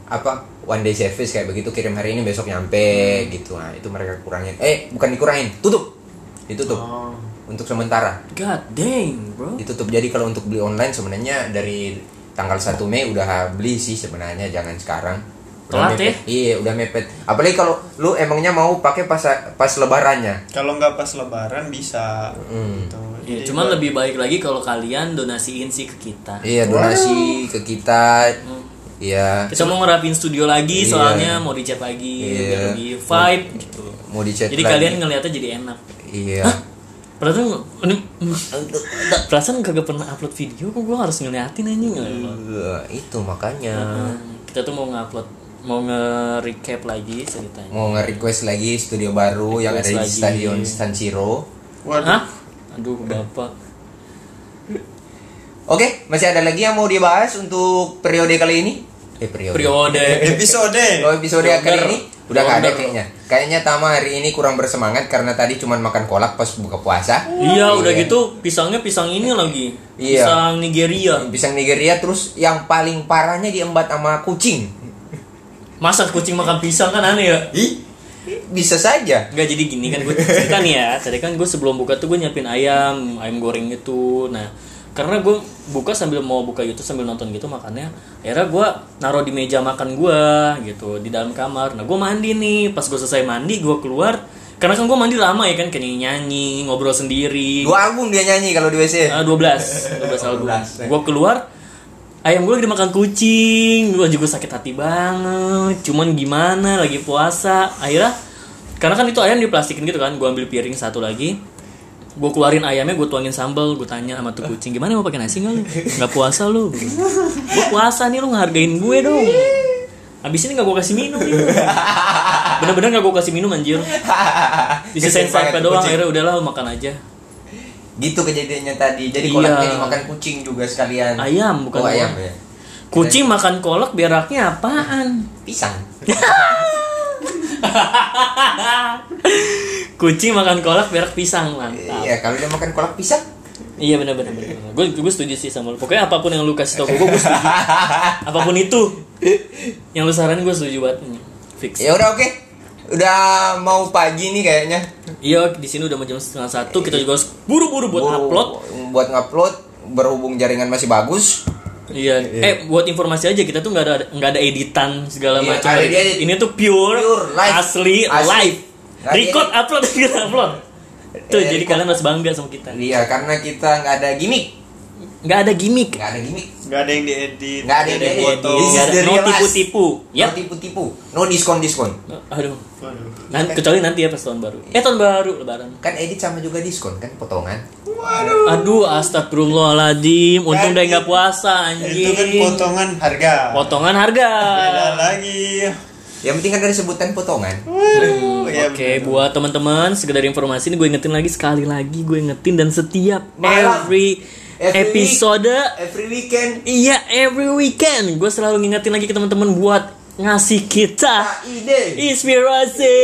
apa one day service kayak begitu, kirim hari ini besok nyampe gitu. Nah itu mereka kurangin, bukan dikurangin, ditutup untuk sementara. God dang bro. Ditutup. Jadi kalau untuk beli online sebenarnya dari tanggal 1 Mei udah beli sih sebenarnya, jangan sekarang. Telat ya? Iya udah mepet. Apalagi kalau lu emangnya mau pakai pas lebarannya. Kalau nggak pas lebaran bisa. Gitu. Ya, Jadi cuman lebih baik lagi kalau kalian donasiin sih ke kita. Iya donasi ke kita. Iya. Kita mau ngerapin studio lagi, Iya. soalnya mau dicat lagi, Iya. biar lebih vibe gitu. Mau dicat Jadi lagi. kalian ngeliatnya jadi enak. Iya. Perasaan kagak pernah upload video, kok gue harus ngeliatin anjing. Itu makanya. Kita tuh mau ngupload, mau nge-recap lagi ceritanya. Mau nge-request lagi studio baru yang ada di Request lagi. Stadion San Siro. Waduh. Hah? Aduh bapak. Oke, masih ada lagi yang mau dibahas untuk periode kali ini? Periode. Episode. Episode kali ini udah gak ada Wonder. kayaknya. Kayaknya Tama hari ini kurang bersemangat karena tadi cuman makan kolak pas buka puasa. Iya, udah gitu pisangnya pisang ini lagi. Iya. Pisang Nigeria. Pisang Nigeria, terus yang paling parahnya diembat sama kucing. Masa kucing makan pisang, kan aneh ya? Ih, bisa saja. Enggak, jadi gini kan gue cerita nih ya. Tadi kan gue sebelum buka tuh gue nyiapin ayam goreng gitu. Nah, karena gue buka sambil mau buka YouTube sambil nonton gitu makannya, akhirnya gue naruh di meja makan gue gitu di dalam kamar. Nah gue mandi nih, pas gue selesai mandi gue keluar, karena kan gue mandi lama ya kan, kayak nyanyi ngobrol sendiri. 2 album dia nyanyi kalau di WC. 12 album. 12. Gue keluar, ayam gue lagi dimakan kucing. Gue juga sakit hati banget. Cuman gimana, lagi puasa. Akhirnya, karena kan itu ayam diplastikin gitu kan, gue ambil piring satu lagi, gue keluarin ayamnya, gue tuangin sambal, gue tanya sama tuh kucing, gimana mau pakai nasi nggak lu? Nggak puasa lu? Gue puasa nih, lu ngehargain gue dong. Abis ini nggak gue kasih minum nih. Bener-bener nggak gue kasih minum anjir. Disisain sampai doang, akhirnya udahlah lu makan aja. Gitu kejadiannya tadi. Jadi Iya. kolaknya dimakan kucing juga sekalian. Ayam bukan ayam kolak. ya. Kucing makan kolak, beraknya apaan? Pisang. Kucing makan kolak, berak pisang, mantap. Iya, kalau dia makan kolak pisang. Iya benar. Gue setuju sih sama lu. Pokoknya apapun yang lu kasih tau gue setuju. Apapun itu yang lu saranin gue setuju banget. Fix. Ya udah oke. Udah mau pagi nih kayaknya. Iya, di sini udah mau jam 12:30. Kita juga harus buru-buru buat upload. Buat ngupload, berhubung jaringan masih bagus. Iya. Buat informasi aja, kita tuh nggak ada editan segala Iya, macam. ada diedit. Ini tuh pure Live. asli live. Nggak Record, diedit. upload, kita upload. Tuh, Iya, jadi record. kalian harus bangga sama kita. Iya, karena kita nggak ada gimmick. Nggak ada gimmick. Nggak ada gimmick. Nggak ada yang diedit. Nggak ada yang nggak diedit. foto. This is Nggak ada, the no real life. tipu-tipu. Yap. No tipu-tipu. No diskon. Aduh. Waduh. Kecuali nanti ya pas tahun baru. Tahun baru lebaran. Kan edit sama juga diskon kan, potongan. Aduh, astagfirullahaladzim. Untung Kan udah nggak puasa Itu kan anjing. potongan harga. Potongan harga. Beda lagi. Yang penting kan ada sebutan potongan. Waduh. Ya, Oke, bener. buat teman-teman, sekedar informasi ini gue ingetin lagi sekali lagi, gue ingetin, dan setiap Malam. every episode, Every weekend. iya every weekend, gue selalu ngingetin lagi ke teman-teman buat ngasih kita ide. inspirasi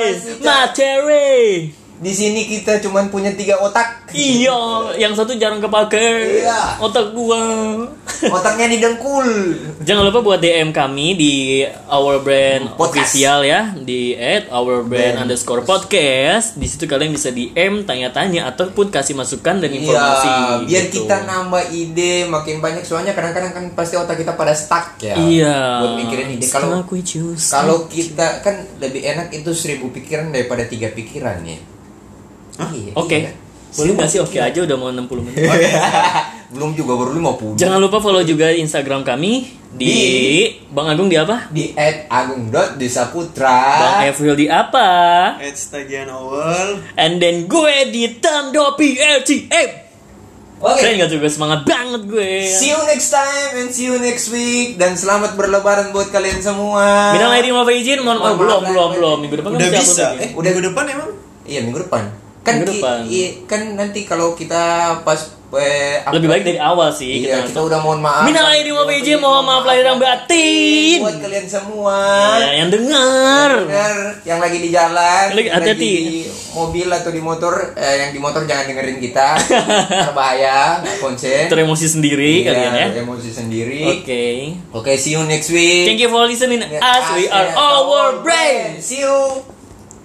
materi. Di sini kita cuman punya 3 otak. Iya, yang satu jarang kepake. Iya. Otak gua. Otaknya didengkul. Jangan lupa buat DM kami di Our Brand Podcast. Official ya, di @ourbrand_podcast. Di situ kalian bisa DM, tanya-tanya ataupun kasih masukan dan informasi. Iya, biar gitu. kita nambah ide makin banyak, soalnya kadang-kadang kan pasti otak kita pada stuck ya. Iya. Buat mikirin ide. Kalau Stuck with you, kalau kita kan lebih enak itu 1000 pikiran daripada 3 pikiran ya. Iya, Oke. iya. Boleh nggak sih? Oke aja, udah mau 60 menit. Belum juga, baru 50. Jangan lupa follow juga Instagram kami di Bang Agung di apa? Di @agung.desaputra. Bang Evril di apa? Tagihan awal. And then gue di Tando PLTF. Oke. Keren gak juga, semangat banget gue. See you next time and see you next week, dan selamat berlebaran buat kalian semua. Minal aidin wal faizin, mohon maaf, Mohon maaf, belum. Minggu depan kan Udah masih bisa. upload lagi. Minggu depan emang? Iya, minggu depan. Kan Minggu depan. kan nanti kalau kita pas Lebih baik dari awal sih. Iya, kita udah mohon maaf. Minal aidin wal faizin, mohon maaf lahir dan batin. Buat kalian semua. Ya, yang dengar. Yang lagi di jalan, Lagi hati-hati. di mobil atau di motor, yang di motor jangan dengerin kita. Berbahaya, nggak konsen. Teremosi sendiri Iya, kalian ya. emosi sendiri. Oke. Oke, see you next week. Thank you for listening as we are our brain. See you.